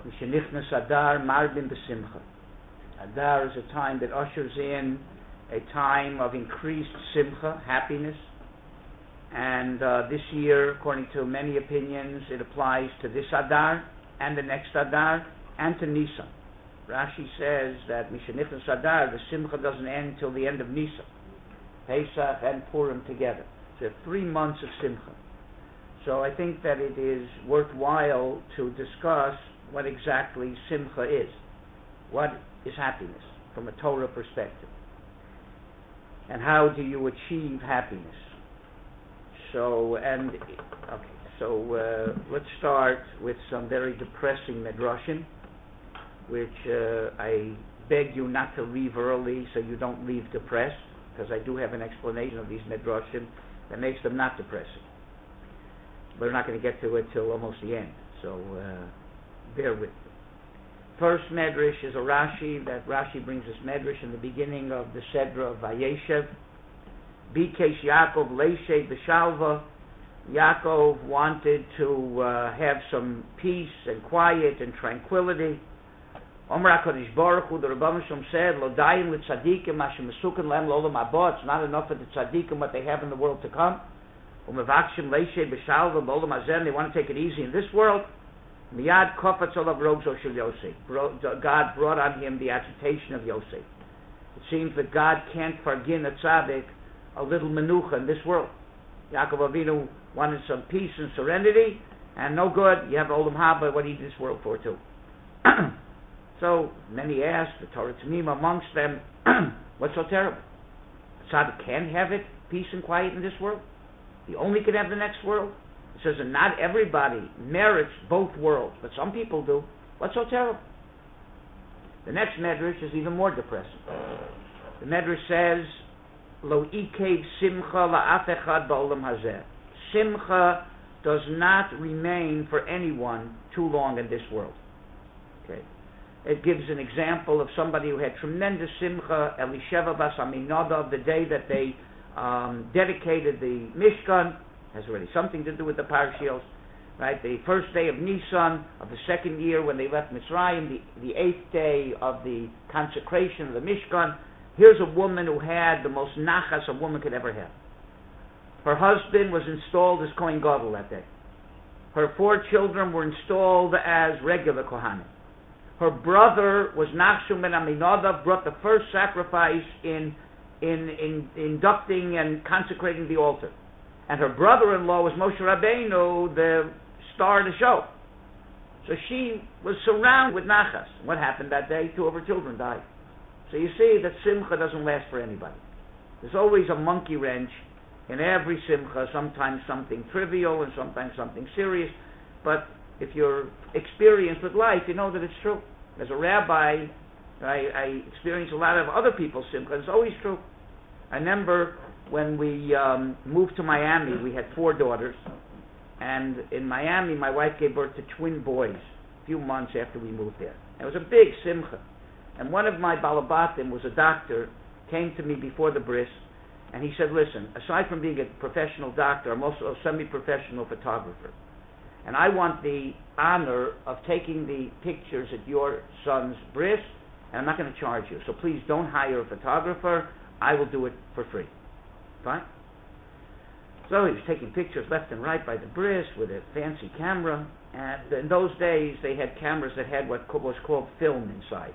Mishenichnas Adar Marbin B'Simcha. Adar is a time that ushers in a time of increased simcha, happiness. And this year, according to many opinions, it applies to this Adar and the next Adar and to Nisan. Rashi says that Mishenichnas Adar, the simcha doesn't end until the end of Nisan. Pesach and Purim together. So 3 months of simcha. So I think that it is worthwhile to discuss what exactly simcha is. What is happiness from a Torah perspective? And how do you achieve happiness? So, let's start with some very depressing medrashim, which I beg you not to leave early so you don't leave depressed, because I do have an explanation of these medrashim that makes them not depressing. But we're not going to get to it till almost the end, so bear with me. First medrash is a Rashi, that Rashi brings this medrash in the beginning of the Sedra of Vayeshev. Bikesh Yaakov Leishe B'Shalva. Yaakov wanted to have some peace and quiet and tranquility. Omar HaKadosh Baruch Hu, the Rebbeinu Shalom said, Lo dayim l'tzadikim asher mesuken lehem l'olam haba. It's not enough for the tzadikim what they have in the world to come. Umevakshim leishe b'shalva b'olam hazeh. They want to take it easy in this world. Miyad kofetz olav rogzo shel Yosef. God brought on him the agitation of Yosef. It seems that God can't forgive a tzaddik a little menucha in this world. Yaakov Avinu wanted some peace and serenity, and no good. You have olam haba. What do you need this world for too? So many asked, the Torah Tamim amongst them, what's so terrible? A tzaddik can have it, peace and quiet in this world. He only can have the next world. It says that not everybody merits both worlds, but some people do. What's so terrible? The next medrash is even more depressing. The medrash says, Lo ikev simcha la'af echad ba'olam hazeh. Simcha does not remain for anyone too long in this world. Okay. It gives an example of somebody who had tremendous simcha, Elisheva bas Aminadav, the day that they dedicated the Mishkan. Has already something to do with the Parshios, right? The first day of Nisan of the second year when they left Mitzrayim, the 8th day of the consecration of the Mishkan. Here's a woman who had the most nachas a woman could ever have. Her husband was installed as Kohen Gadol that day. Her 4 children were installed as regular Kohanim. Her brother was Nachshon ben Aminadav, brought the first sacrifice in inducting and consecrating the altar. And her brother-in-law was Moshe Rabbeinu, the star of the show. So she was surrounded with nachas. What happened that day? 2 of her children died. So you see that simcha doesn't last for anybody. There's always a monkey wrench in every simcha, sometimes something trivial and sometimes something serious. But if you're experienced with life, you know that it's true. As a rabbi, I experience a lot of other people's simcha. It's always true. I remember when we moved to Miami, we had 4 daughters. And in Miami, my wife gave birth to twin boys a few months after we moved there. It was a big simcha. And one of my balabatim was a doctor, came to me before the bris, and he said, listen, aside from being a professional doctor, I'm also a semi-professional photographer. And I want the honor of taking the pictures at your son's bris, and I'm not going to charge you. So please don't hire a photographer. I will do it for free. Fine? So he was taking pictures left and right by the bris with a fancy camera. And in those days, they had cameras that had what was called film inside.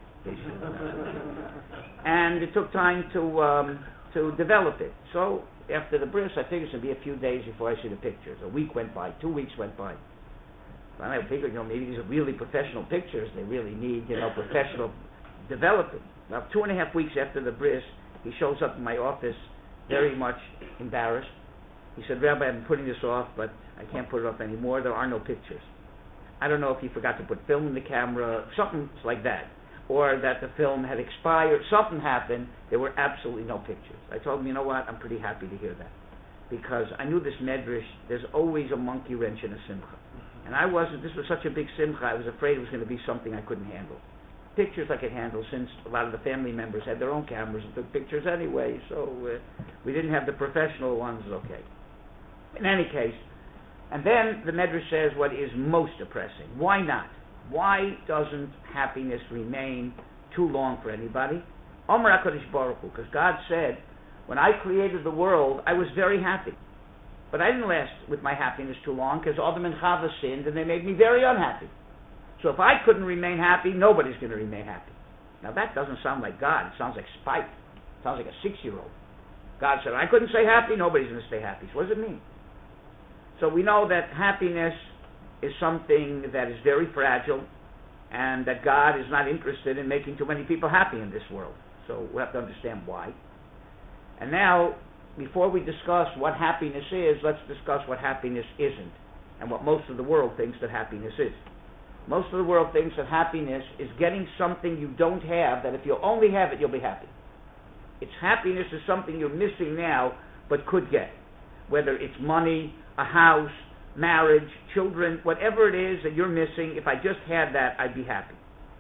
And it took time to develop it. So after the bris, I figured it would be a few days before I see the pictures. A week went by, 2 weeks went by. And I figured, maybe these are really professional pictures. They really need, professional development. Now, 2.5 weeks after the bris, he shows up in my office very much embarrassed. He said, Rabbi, I've been putting this off, but I can't put it off anymore. There are no pictures. I don't know if he forgot to put film in the camera, something like that, or that the film had expired. Something happened. There were absolutely no pictures. I told him, you know what, I'm pretty happy to hear that, because I knew this medrash, there's always a monkey wrench in a simcha. And this was such a big simcha, I was afraid it was going to be something I couldn't handle. Pictures I could handle, since a lot of the family members had their own cameras and took pictures anyway, so we didn't have the professional ones, okay. In any case, and then the medrash says what is most depressing. Why not? Why doesn't happiness remain too long for anybody? Omer HaKadosh Baruch Hu, because God said, when I created the world, I was very happy. But I didn't last with my happiness too long, because Adam and Chava sinned, and they made me very unhappy. So if I couldn't remain happy, nobody's going to remain happy. Now that doesn't sound like God. It sounds like spite. It sounds like a 6-year-old. God said, I couldn't stay happy, nobody's going to stay happy. So what does it mean? So we know that happiness is something that is very fragile, and that God is not interested in making too many people happy in this world. So we have to understand why. And now, before we discuss what happiness is, let's discuss what happiness isn't, and what most of the world thinks that happiness is. Most of the world thinks that happiness is getting something you don't have, that if you only have it, you'll be happy. It's happiness is something you're missing now, but could get. Whether it's money, a house, marriage, children, whatever it is that you're missing, if I just had that, I'd be happy.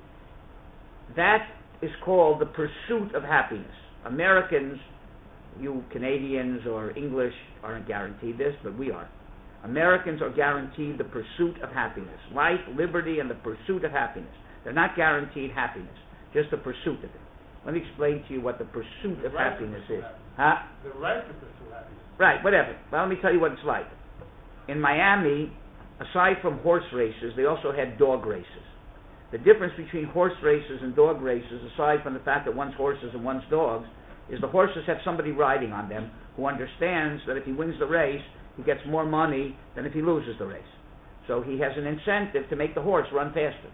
That is called the pursuit of happiness. Americans, you Canadians or English, aren't guaranteed this, but we are. Americans are guaranteed the pursuit of happiness. Life, liberty, and the pursuit of happiness. They're not guaranteed happiness, just the pursuit of it. Let me explain to you what the pursuit of happiness is. Huh? The right to pursue happiness. Right, whatever. Well, let me tell you what it's like. In Miami, aside from horse races, they also had dog races. The difference between horse races and dog races, aside from the fact that one's horses and one's dogs, is the horses have somebody riding on them who understands that if he wins the race, he gets more money than if he loses the race. So he has an incentive to make the horse run faster.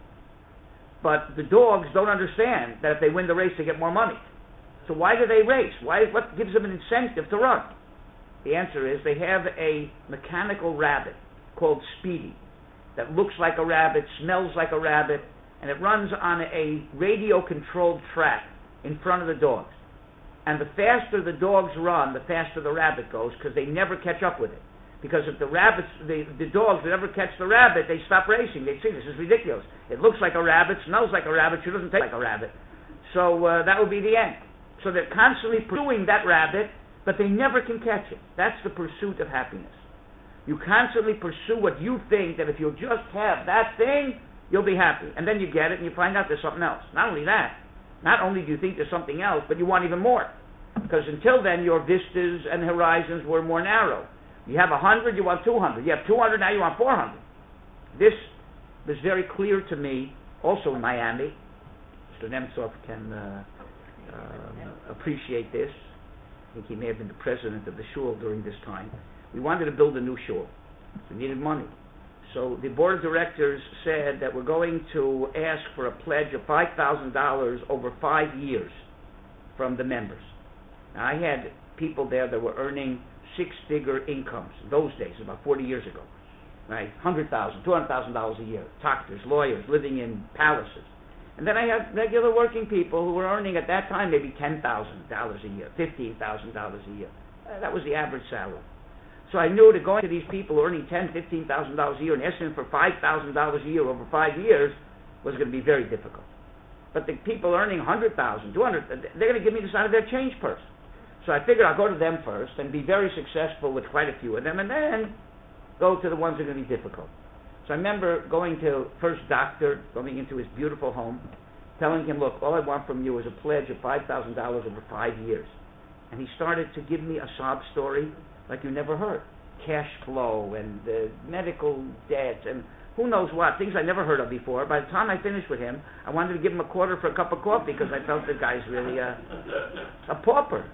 But the dogs don't understand that if they win the race, they get more money. So why do they race? What gives them an incentive to run? The answer is they have a mechanical rabbit called Speedy that looks like a rabbit, smells like a rabbit, and it runs on a radio-controlled track in front of the dogs. And the faster the dogs run, the faster the rabbit goes, because they never catch up with it. Because if the dogs never catch the rabbit, they stop racing. They see, this is ridiculous. It looks like a rabbit, smells like a rabbit, sure doesn't taste like a rabbit. So that would be the end. So they're constantly pursuing that rabbit, but they never can catch it. That's the pursuit of happiness. You constantly pursue what you think that if you'll just have that thing, you'll be happy. And then you get it and you find out there's something else. Not only that, not only do you think there's something else, but you want even more. Because until then, your vistas and horizons were more narrow. You have 100, you want 200. You have 200, now you want 400. This was very clear to me, also in Miami. Mr. Nemtsov can appreciate this. I think he may have been the president of the shul during this time. We wanted to build a new shul. We needed money. So the board of directors said that we're going to ask for a pledge of $5,000 over 5 years from the members. Now, I had people there that were earning six-figure incomes those days, about 40 years ago, right? $100,000, $200,000 a year, doctors, lawyers, living in palaces. And then I had regular working people who were earning at that time maybe $10,000 a year, $15,000 a year. That was the average salary. So I knew that going to these people earning $10,000, $15,000 a year and asking for $5,000 a year over 5 years was going to be very difficult. But the people earning $100,000, $200,000, they're going to give me this out of their change purse. So I figured I'll go to them first and be very successful with quite a few of them, and then go to the ones that are going to be difficult. So I remember going to first doctor, going into his beautiful home, telling him, look, all I want from you is a pledge of $5,000 over 5 years. And he started to give me a sob story like you never heard. Cash flow and medical debt and who knows what, things I never heard of before. By the time I finished with him, I wanted to give him a quarter for a cup of coffee because I felt the guy's really a pauper.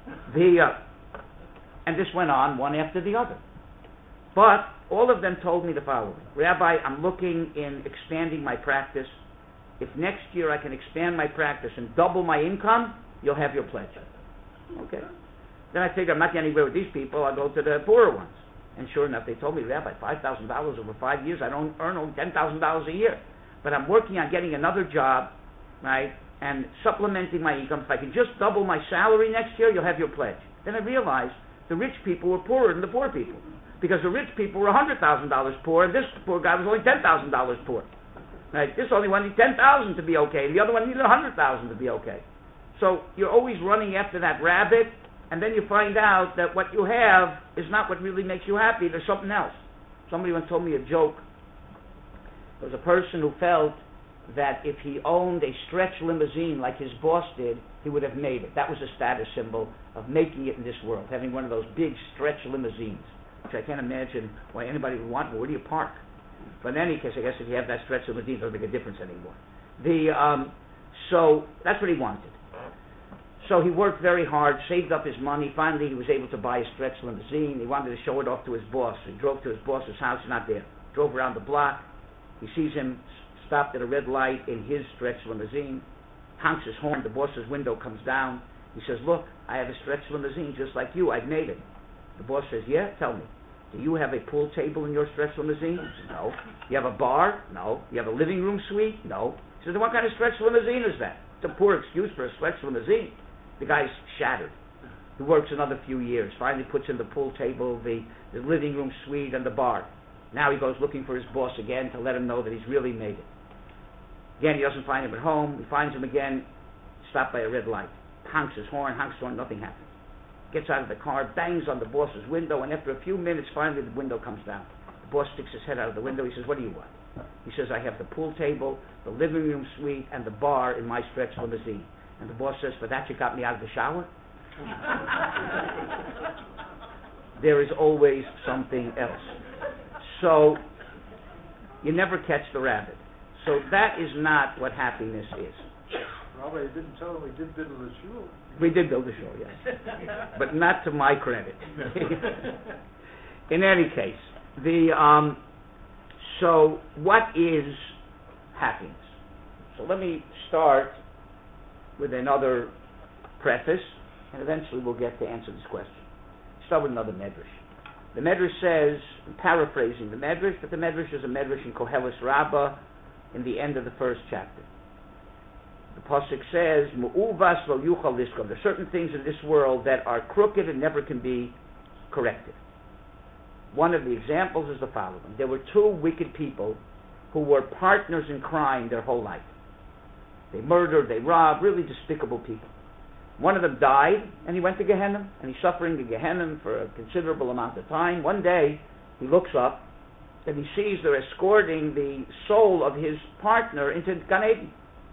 And this went on one after the other. But all of them told me the following. Rabbi, I'm looking in expanding my practice. If next year I can expand my practice and double my income, you'll have your pledge. Okay. Then I figured I'm not getting anywhere with these people. I'll go to the poorer ones. And sure enough, they told me, Rabbi, $5,000 over 5 years. I don't earn only $10,000 a year. But I'm working on getting another job, right, and supplementing my income. If I can just double my salary next year, you'll have your pledge. Then I realized the rich people were poorer than the poor people. Because the rich people were $100,000 poor, and this poor guy was only $10,000 poor. Right? This only one needed $10,000 to be okay. The other one needed $100,000 to be okay. So you're always running after that rabbit, and then you find out that what you have is not what really makes you happy. There's something else. Somebody once told me a joke. There was a person who felt that if he owned a stretch limousine like his boss did, he would have made it. That was a status symbol of making it in this world, having one of those big stretch limousines, which I can't imagine why anybody would want. But where do you park? But in any case, I guess if you have that stretch limousine, it doesn't make a difference anymore. So that's what he wanted. So he worked very hard, saved up his money. Finally, he was able to buy a stretch limousine. He wanted to show it off to his boss. He drove to his boss's house, not there. Drove around the block. He sees him stopped at a red light in his stretch limousine, honks his horn. The boss's window comes down. He says, "Look, I have a stretch limousine just like you. I've made it." The boss says, "Yeah, tell me. Do you have a pool table in your stretch limousine?" He says, "No." "You have a bar?" "No." "You have a living room suite?" "No." He says, "Then what kind of stretch limousine is that?" It's a poor excuse for a stretch limousine. The guy's shattered. He works another few years, finally puts in the pool table, the living room suite, and the bar. Now he goes looking for his boss again to let him know that he's really made it. Again, he doesn't find him at home. He finds him again, stopped by a red light. Honks his horn, nothing happens. Gets out of the car, bangs on the boss's window, and after a few minutes, finally the window comes down. The boss sticks his head out of the window. He says, "What do you want?" He says, "I have the pool table, the living room suite, and the bar in my stretch limousine." And the boss says, "For that you got me out of the shower?" There is always something else. So, you never catch the rabbit. So that is not what happiness is. Rabbi, you didn't tell him we did build the shul. We did build a shul, yes. But not to my credit. In any case, so what is happiness? So let me start with another preface, and eventually we'll get to answer this question. Start with another medrash. The medrash says, I'm paraphrasing the medrash, but the medrash is a medrash in Koheles Rabbah in the end of the first chapter. The pasuk says, "Mu'uvas lo yuchal liskom." There are certain things in this world that are crooked and never can be corrected. One of the examples is the following. There were two wicked people who were partners in crime their whole life. They murdered, they robbed, really despicable people. One of them died, and he went to Gehenna, and he's suffering in Gehenna for a considerable amount of time. One day, he looks up, and he sees they're escorting the soul of his partner into Gan Eden.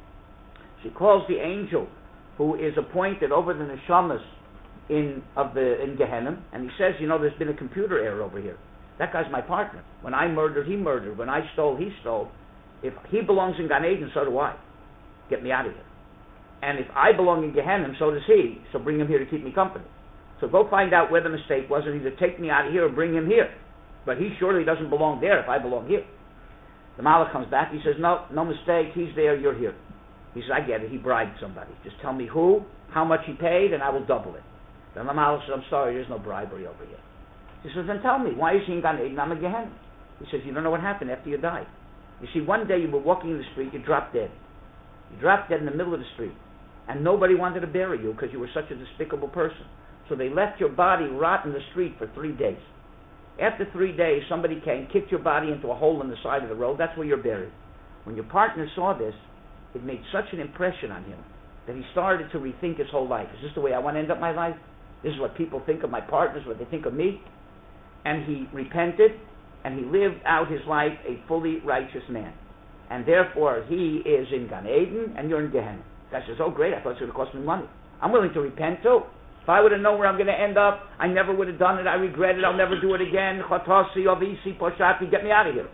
She calls the angel who is appointed over the neshamas in Gehenna, and he says, there's been a computer error over here. That guy's my partner. When I murdered, he murdered. When I stole, he stole. If he belongs in Gan Eden, so do I. Get me out of here. And if I belong in Gehenna, so does he. So bring him here to keep me company. So go find out where the mistake was, and either take me out of here or bring him here. But he surely doesn't belong there if I belong here. The Malach comes back. He says, no mistake. He's there. You're here. He says, I get it. He bribed somebody. Just tell me who, how much he paid, and I will double it. Then the Malach says, I'm sorry, there's no bribery over here. He says, then tell me, why is he in Gan Eden? I'm in Gehenna. He says, you don't know what happened after you died. You see, one day you were walking in the street, you dropped dead. You dropped dead in the middle of the street. And nobody wanted to bury you because you were such a despicable person. So they left your body rot in the street for 3 days. After 3 days, somebody came, kicked your body into a hole in the side of the road. That's where you're buried. When your partner saw this, it made such an impression on him that he started to rethink his whole life. Is this the way I want to end up my life? This is what people think of my partners, what they think of me? And he repented, and he lived out his life a fully righteous man. And therefore, he is in Gan Eden, and you're in Gehenna. The guy says, oh great, I thought it was going to cost me money. I'm willing to repent too. If I would have known where I'm going to end up, I never would have done it. I regret it. I'll never do it again. Chotasi, Ovisi, Poshati, get me out of here.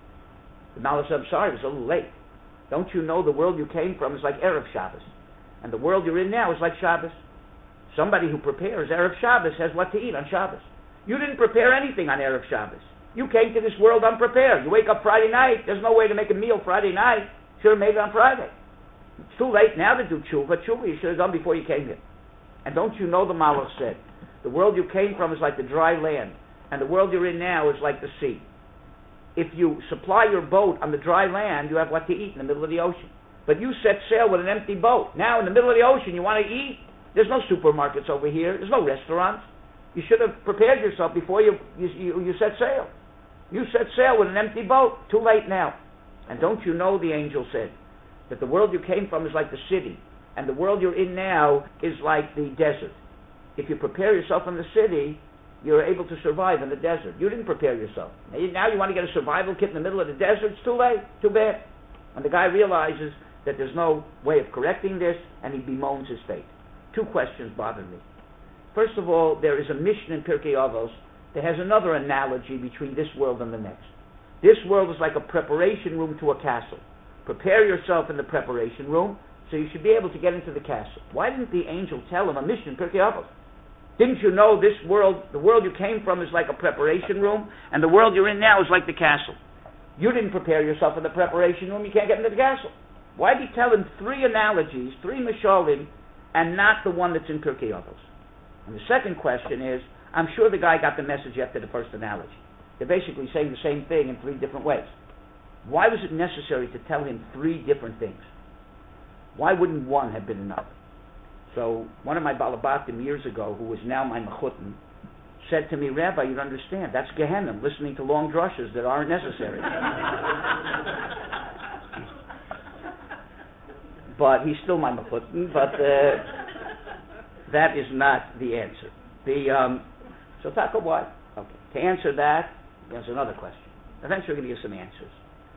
The Malach said, I'm sorry, it was a little late. Don't you know the world you came from is like Erev Shabbos? And the world you're in now is like Shabbos. Somebody who prepares Erev Shabbos has what to eat on Shabbos. You didn't prepare anything on Erev Shabbos. You came to this world unprepared. You wake up Friday night, there's no way to make a meal Friday night. Should have made it on Friday. It's too late now to do tshuva. Tshuva you should have done before you came here. And don't you know, the Malach said, the world you came from is like the dry land, and the world you're in now is like the sea. If you supply your boat on the dry land, you have what to eat in the middle of the ocean. But you set sail with an empty boat. Now in the middle of the ocean, you want to eat? There's no supermarkets over here. There's no restaurants. You should have prepared yourself before you set sail. You set sail with an empty boat. Too late now. And don't you know, the angel said, that the world you came from is like the city, and the world you're in now is like the desert. If you prepare yourself in the city, you're able to survive in the desert. You didn't prepare yourself. Now you want to get a survival kit in the middle of the desert? It's too late. Too bad. And the guy realizes that there's no way of correcting this, and he bemoans his fate. Two questions bother me. First of all, there is a Mishnah in Pirkei Avos that has another analogy between this world and the next. This world is like a preparation room to a castle. Prepare yourself in the preparation room, so you should be able to get into the castle. Why didn't the angel tell him a Mishnah in Pirkei Avos? Didn't you know this world, the world you came from is like a preparation room, and the world you're in now is like the castle? You didn't prepare yourself in the preparation room, you can't get into the castle. Why did he tell him three analogies, three mishalim, and not the one that's in Pirkei Avos? And the second question is, I'm sure the guy got the message after the first analogy. They're basically saying the same thing in three different ways. Why was it necessary to tell him three different things? Why wouldn't one have been enough? So one of my balabatim years ago, who is now my mechutin, said to me, Rabbi, you don't understand, that's Gehenna, listening to long drushes that aren't necessary. But he's still my mechutin, but that is not the answer. So talk about what? Okay. To answer that, there's another question. Eventually we're going to give some answers.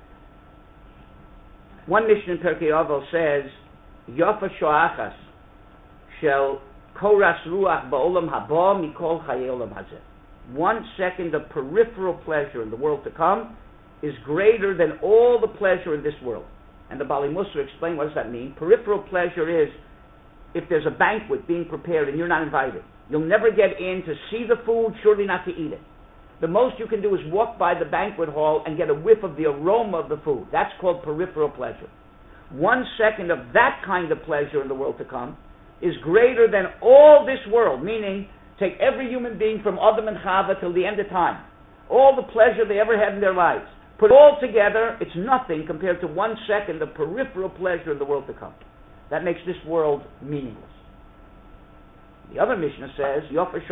One Mishnah in Pirkei Avos says, Yofa shoachas shel koras ruach ba'olam haba mikol chayei olam hazeh. 1 second of peripheral pleasure in the world to come is greater than all the pleasure in this world. And the Bali Musar explained what does that mean. Peripheral pleasure is if there's a banquet being prepared and you're not invited. You'll never get in to see the food, surely not to eat it. The most you can do is walk by the banquet hall and get a whiff of the aroma of the food. That's called peripheral pleasure. 1 second of that kind of pleasure in the world to come is greater than all this world, meaning take every human being from Adam and Chava till the end of time. All the pleasure they ever had in their lives. Put it all together, it's nothing compared to 1 second of peripheral pleasure in the world to come. That makes this world meaningless. The other Mishnah says,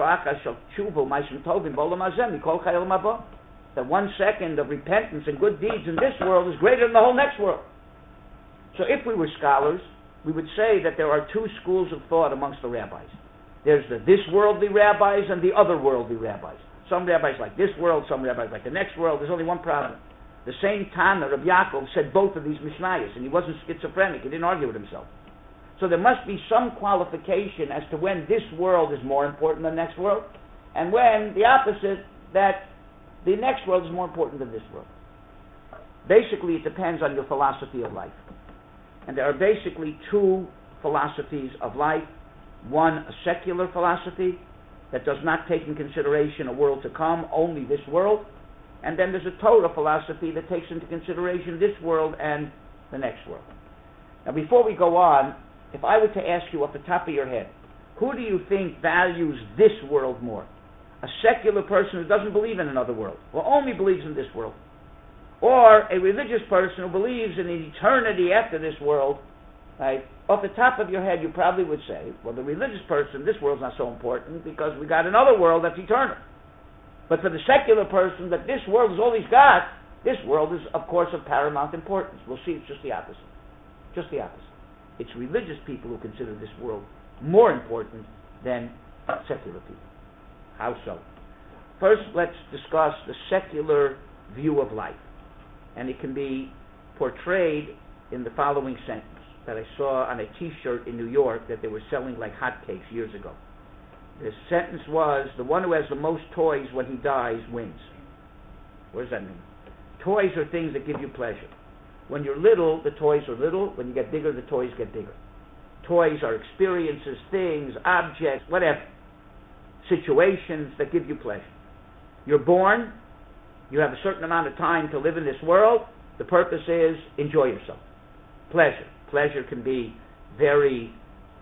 that 1 second of repentance and good deeds in this world is greater than the whole next world. So if we were scholars, we would say that there are two schools of thought amongst the rabbis. There's the this worldly rabbis and the other worldly rabbis. Some rabbis like this world, some rabbis like the next world. There's only one problem. The same Tana, Rabbi Yaakov, said both of these Mishnayos, and he wasn't schizophrenic. He didn't argue with himself. So there must be some qualification as to when this world is more important than the next world, and when the opposite, that the next world is more important than this world. Basically, it depends on your philosophy of life. And there are basically two philosophies of life. One, a secular philosophy that does not take in consideration a world to come, only this world. And then there's a Torah philosophy that takes into consideration this world and the next world. Now, before we go on, if I were to ask you off the top of your head, who do you think values this world more? A secular person who doesn't believe in another world, or only believes in this world? Or a religious person who believes in an eternity after this world? Right? Off the top of your head, you probably would say, well, the religious person, this world's not so important because we got another world that's eternal. But for the secular person, that this world is all he's got, this world is, of course, of paramount importance. We'll see it's just the opposite. Just the opposite. It's religious people who consider this world more important than secular people. How so? First, let's discuss the secular view of life. And it can be portrayed in the following sentence that I saw on a T-shirt in New York that they were selling like hotcakes years ago. The sentence was, the one who has the most toys when he dies wins. What does that mean? Toys are things that give you pleasure. When you're little, the toys are little. When you get bigger, the toys get bigger. Toys are experiences, things, objects, whatever. Situations that give you pleasure. You're born. You have a certain amount of time to live in this world. The purpose is enjoy yourself. Pleasure. Pleasure can be very,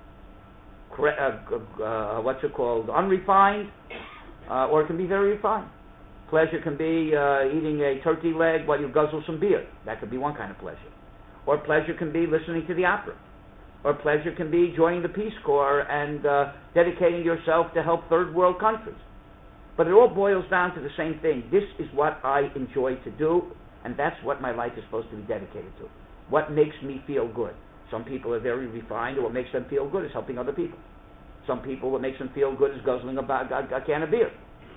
unrefined, or it can be very refined. Pleasure can be eating a turkey leg while you guzzle some beer. That could be one kind of pleasure. Or pleasure can be listening to the opera. Or pleasure can be joining the Peace Corps and dedicating yourself to help third world countries. But it all boils down to the same thing. This is what I enjoy to do, and that's what my life is supposed to be dedicated to. What makes me feel good? Some people are very refined, and what makes them feel good is helping other people. Some people, what makes them feel good is guzzling a can of beer.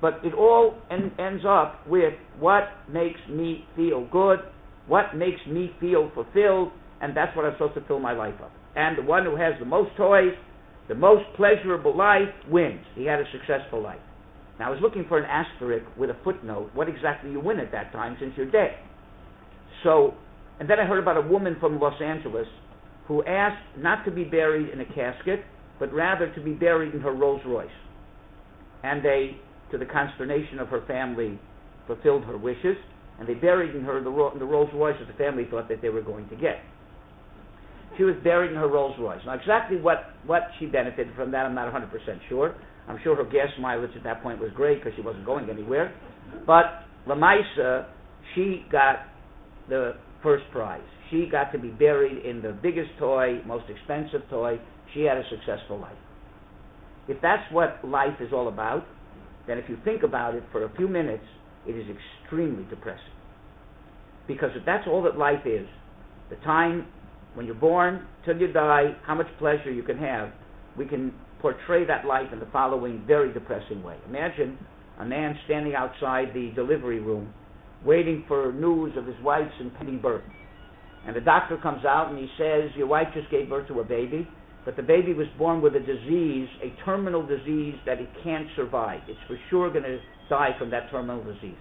But it all ends up with what makes me feel good, what makes me feel fulfilled, and that's what I'm supposed to fill my life up. And the one who has the most toys, the most pleasurable life, wins. He had a successful life. Now, I was looking for an asterisk with a footnote. What exactly you win at that time, since you're dead? So, and then I heard about a woman from Los Angeles who asked not to be buried in a casket, but rather to be buried in her Rolls Royce. And they, to the consternation of her family, fulfilled her wishes, and they buried in her the Rolls Royce that the family thought that they were going to get. She was buried in her Rolls Royce. Now, exactly what she benefited from that, I'm not 100% sure. I'm sure her gas mileage at that point was great because she wasn't going anywhere. But Lamaisa, she got the first prize. She got to be buried in the biggest toy, most expensive toy. She had a successful life. If that's what life is all about, then if you think about it for a few minutes, it is extremely depressing. Because if that's all that life is, the time when you're born till you die, how much pleasure you can have, we can portray that life in the following very depressing way. Imagine a man standing outside the delivery room waiting for news of his wife's impending birth. And the doctor comes out and he says, your wife just gave birth to a baby, but the baby was born with a disease, a terminal disease that it can't survive. It's for sure going to die from that terminal disease.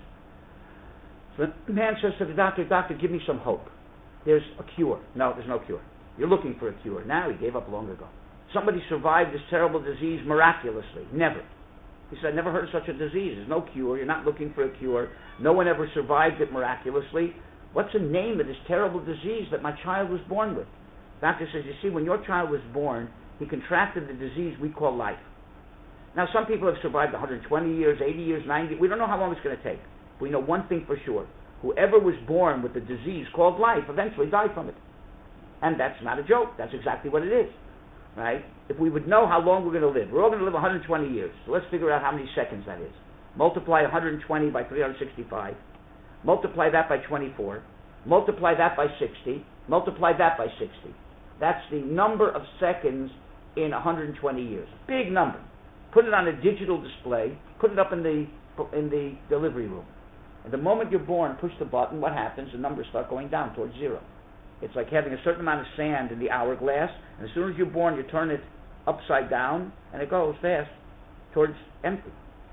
So the man says to the doctor, doctor, give me some hope. There's a cure. No, there's no cure. You're looking for a cure. Now, he gave up long ago. Somebody survived this terrible disease miraculously. Never. He said, I never heard of such a disease. There's no cure. You're not looking for a cure. No one ever survived it miraculously. What's the name of this terrible disease that my child was born with? The doctor says, you see, when your child was born, he contracted the disease we call life. Now, some people have survived 120 years, 80 years, 90. We don't know how long it's going to take. We know one thing for sure. Whoever was born with the disease called life eventually died from it. And that's not a joke. That's exactly what it is. Right? If we would know how long we're going to live, we're all going to live 120 years. So let's figure out how many seconds that is. Multiply 120 by 365. Multiply that by 24. Multiply that by 60. Multiply that by 60. That's the number of seconds in 120 years. Big number. Put it on a digital display. Put it up in the delivery room. And the moment you're born, push the button, what happens? The numbers start going down towards zero. It's like having a certain amount of sand in the hourglass, and as soon as you're born, you turn it upside down, and it goes fast towards empty.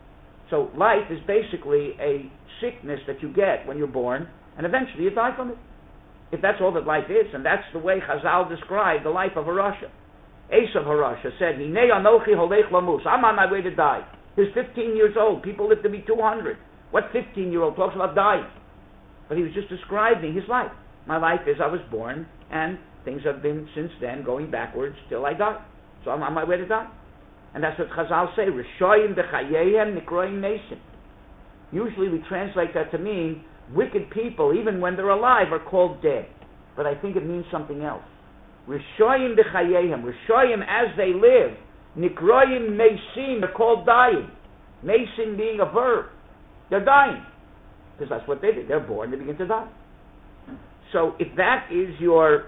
So life is basically a sickness that you get when you're born, and eventually you die from it. If that's all that life is, and that's the way Chazal described the life of Harasha. Esav Harasha said, Hinei anochi holech lamus. I'm on my way to die. He was 15 years old. People live to be 200. What 15-year-old talks about dying? But he was just describing his life. My life is I was born, and things have been since then going backwards till I die. So I'm on my way to die. And that's what Chazal say, Rishoyim b'chayeihem nikroim mesim. Usually we translate that to mean wicked people, even when they're alive, are called dead. But I think it means something else. Rishoyim b'chayeihem. Rishoyim, as they live, nikroim mesim, they're called dying. Mesim being a verb. They're dying. Because that's what they do. They're born, they begin to die. So if that is your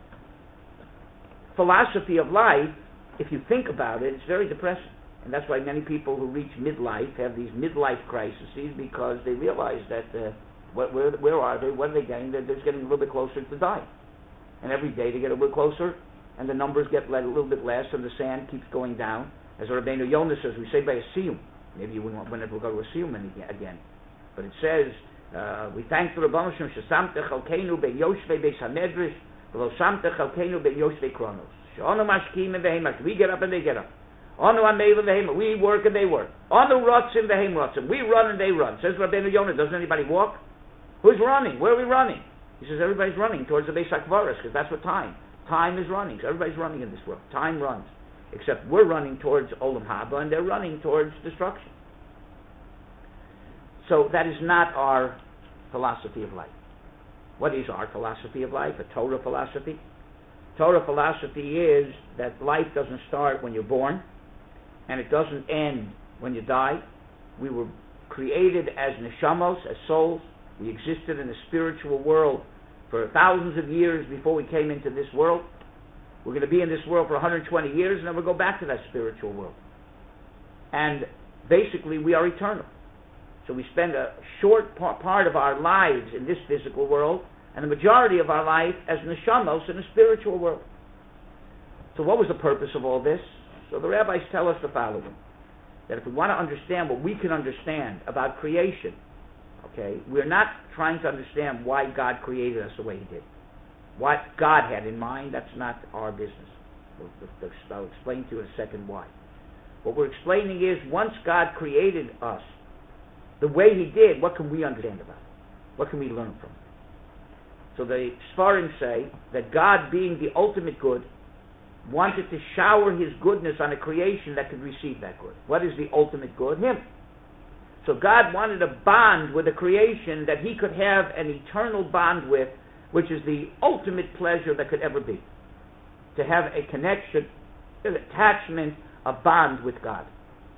philosophy of life, if you think about it, it's very depressing. And that's why many people who reach midlife have these midlife crises, because they realize that where are they? What are they getting? They're just getting a little bit closer to dying. And every day they get a little closer, and the numbers get a little bit less, and the sand keeps going down. As Rabbeinu Yonah says, we say by a siyum. Maybe you wouldn't want to go to a siyum again. But it says, we thank the Rebbeinu Shem shesamte chalkeinu ben yoshvei beis hamedrash v'lo samte chalkeinu ben yoshvei kronos. She'onu mashkim v'heim, we get up and they get up. Onu ameilu v'heim, we work and they work. Onu rotzim v'heim rotzim, we run and they run. Says Rabbeinu Yonah, doesn't anybody walk? Who's running? Where are we running? He says everybody's running towards the Beis HaKvaros, because that's what time is running. So everybody's running in this world. Time runs. Except we're running towards Olam Haba and they're running towards destruction. So that is not our philosophy of life. What is our philosophy of life? A Torah philosophy? Torah philosophy is that life doesn't start when you're born and it doesn't end when you die. We were created as neshamos, as souls. We existed in the spiritual world for thousands of years before we came into this world. We're going to be in this world for 120 years and then we'll go back to that spiritual world. And basically we are eternal. So we spend a short part of our lives in this physical world, and the majority of our life as neshamos in the spiritual world. So what was the purpose of all this? So the rabbis tell us the following, that if we want to understand what we can understand about creation, okay, we're not trying to understand why God created us the way He did. What God had in mind, that's not our business. I'll explain to you in a second why. What we're explaining is, once God created us the way He did, what can we understand about it? What can we learn from it? So the Sfarim say that God, being the ultimate good, wanted to shower His goodness on a creation that could receive that good. What is the ultimate good? Him. So God wanted a bond with a creation that He could have an eternal bond with, which is the ultimate pleasure that could ever be. To have a connection, an attachment, a bond with God.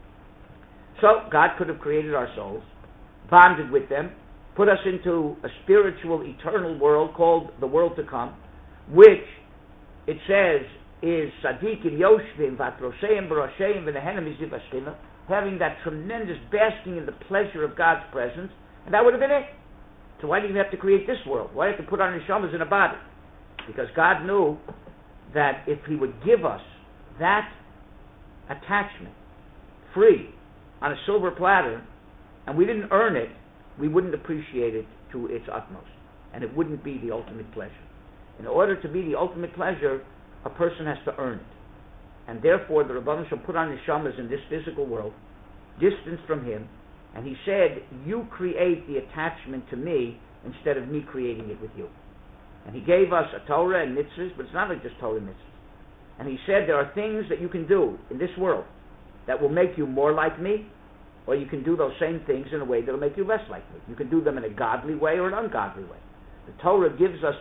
So God could have created our souls, bonded with them, put us into a spiritual, eternal world called the world to come, which it says is Sadiqim Yoshvim Vatroseim Barosheim V'nehenem Iziv Ashkina, having that tremendous basking in the pleasure of God's presence, and that would have been it. So why did He have to create this world? Why did He have to put our neshamas in a body? Because God knew that if He would give us that attachment, free, on a silver platter, and we didn't earn it, we wouldn't appreciate it to its utmost, and it wouldn't be the ultimate pleasure. In order to be the ultimate pleasure, a person has to earn it. And therefore, the Rebbeinu shall put on neshamas in this physical world, distanced from Him, and He said, you create the attachment to me instead of me creating it with you. And He gave us a Torah and mitzvahs, but it's not like just Torah and mitzvahs. And He said, there are things that you can do in this world that will make you more like me, or you can do those same things in a way that will make you less like me. You can do them in a godly way or an ungodly way. The Torah gives us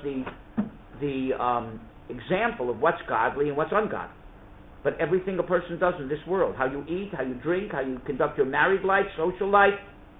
the example of what's godly and what's ungodly. But everything a person does in this world, how you eat, how you drink, how you conduct your married life, social life,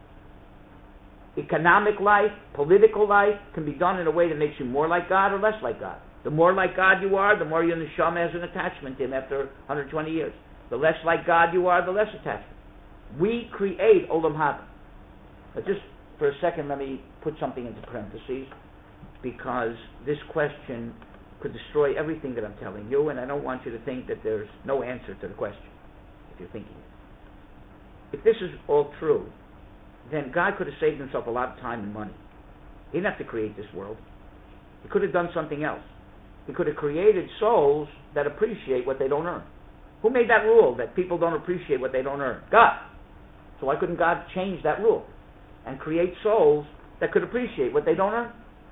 economic life, political life, can be done in a way that makes you more like God or less like God. The more like God you are, the more your neshama has an attachment to Him after 120 years. The less like God you are, the less attachment. We create Olam Haba. But just for a second, let me put something into parentheses, because this question could destroy everything that I'm telling you, and I don't want you to think that there's no answer to the question, if you're thinking it. If this is all true, then God could have saved Himself a lot of time and money. He didn't have to create this world. He could have done something else. He could have created souls that appreciate what they don't earn. Who made that rule that people don't appreciate what they don't earn? God. So why couldn't God change that rule and create souls that could appreciate what they don't earn?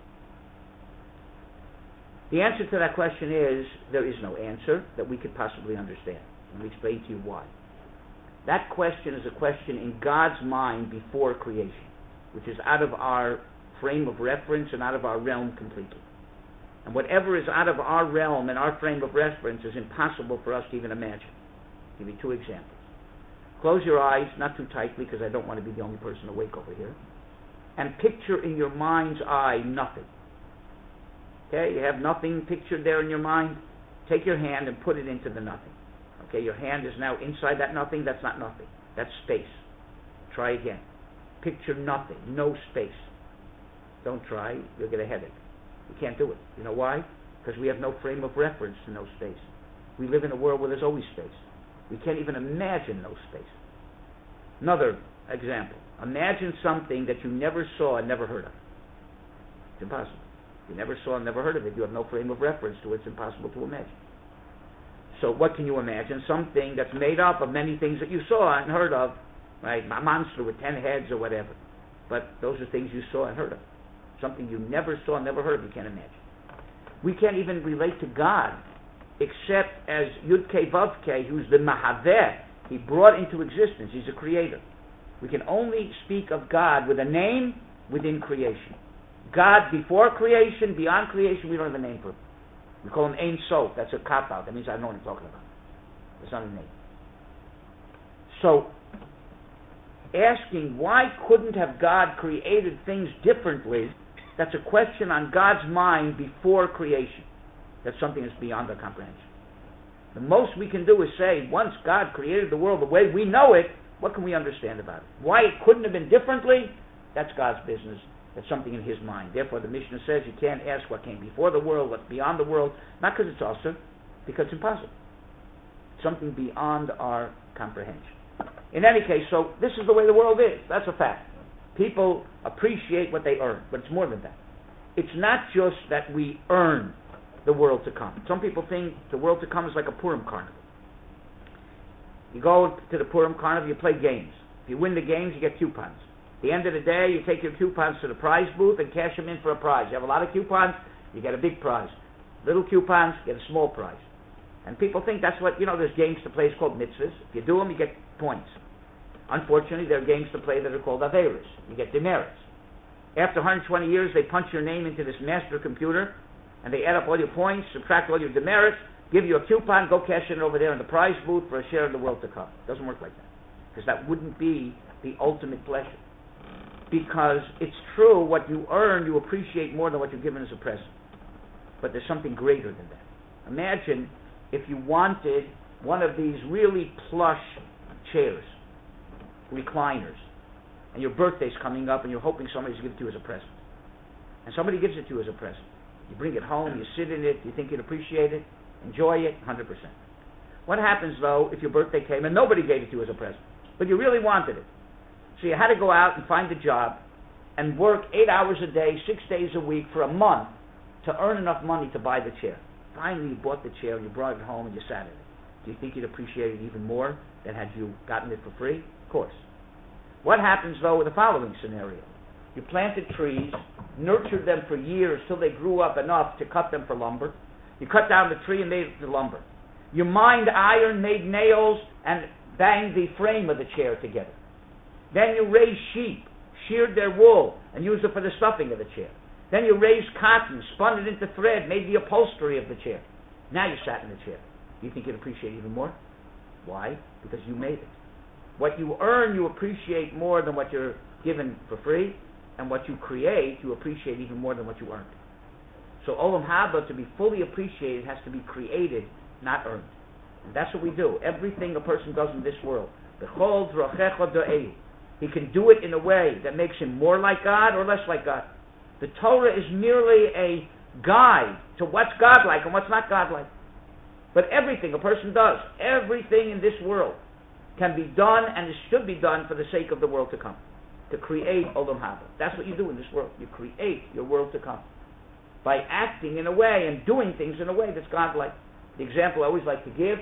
The answer to that question is, there is no answer that we could possibly understand. Let me explain to you why. That question is a question in God's mind before creation, which is out of our frame of reference and out of our realm completely. And whatever is out of our realm and our frame of reference is impossible for us to even imagine. I'll give you two examples. Close your eyes, not too tightly because I don't want to be the only person awake over here, and picture in your mind's eye nothing. Okay, you have nothing pictured there in your mind. Take your hand and put it into the nothing. Okay, your hand is now inside that nothing. That's not nothing. That's space. Try again. Picture nothing, no space. Don't try, you'll get a headache. You can't do it. You know why? Because we have no frame of reference to no space. We live in a world where there's always space. We can't even imagine no space. Another example. Imagine something that you never saw and never heard of. It's impossible. You never saw and never heard of it. You have no frame of reference to it. It's impossible to imagine. So what can you imagine? Something that's made up of many things that you saw and heard of, right? A monster with 10 heads or whatever. But those are things you saw and heard of. Something you never saw and never heard of, you can't imagine. We can't even relate to God except as Yud-Kei Vav-Kei, who's the Mahaveh. He brought into existence. He's a creator. We can only speak of God with a name within creation. God before creation, beyond creation, we don't have a name for him. We call him Ein Sof. That's a cop-out. That means I don't know what I'm talking about. That's not a name. So, asking why couldn't have God created things differently, that's a question on God's mind before creation. That's something that's beyond our comprehension. The most we can do is say, once God created the world the way we know it, What can we understand about it? Why it couldn't have been differently? That's God's business. That's something in His mind. Therefore, the Mishnah says you can't ask what came before the world, what's beyond the world, not because it's also, because it's impossible. Something beyond our comprehension. In any case, so this is the way the world is. That's a fact. People appreciate what they earn, but it's more than that. It's not just that we earn the world to come. Some people think the world to come is like a Purim carnival. You go to the Purim carnival, you play games. If you win the games, you get coupons. At the end of the day, you take your coupons to the prize booth and cash them in for a prize. You have a lot of coupons, you get a big prize. Little coupons, you get a small prize. And people think that's what, there's games to play, it's called mitzvahs. If you do them, you get points. Unfortunately, there are games to play that are called averos. You get demerits. After 120 years, they punch your name into this master computer, and they add up all your points, subtract all your demerits, give you a coupon, go cash it over there in the prize booth for a share of the world to come. It doesn't work like that. Because that wouldn't be the ultimate pleasure. Because it's true, what you earn, you appreciate more than what you're given as a present. But there's something greater than that. Imagine if you wanted one of these really plush chairs, recliners, and your birthday's coming up and you're hoping somebody's going to give it to you as a present. And somebody gives it to you as a present. You bring it home, you sit in it, you think you'd appreciate it, enjoy it, 100%. What happens, though, if your birthday came and nobody gave it to you as a present, but you really wanted it? So you had to go out and find a job and work 8 hours a day, 6 days a week for a month to earn enough money to buy the chair. Finally, you bought the chair and you brought it home and you sat in it. Do you think you'd appreciate it even more than had you gotten it for free? Of course. What happens, though, with the following scenario? You planted trees, nurtured them for years till they grew up enough to cut them for lumber. You cut down the tree and made it into lumber. You mined iron, made nails, and banged the frame of the chair together. Then you raised sheep, sheared their wool, and used it for the stuffing of the chair. Then you raised cotton, spun it into thread, made the upholstery of the chair. Now you sat in the chair. Do you think you'd appreciate it even more? Why? Because you made it. What you earn, you appreciate more than what you're given for free, and what you create, you appreciate even more than what you earned. So Olam Haba, to be fully appreciated, has to be created, not earned. And that's what we do. Everything a person does in this world, he can do it in a way that makes him more like God or less like God. The Torah is merely a guide to what's God-like and what's not God-like. But everything a person does, everything in this world, can be done and it should be done for the sake of the world to come. To create Olam Haba. That's what you do in this world. You create your world to come. By acting in a way and doing things in a way that's God-like. The example I always like to give,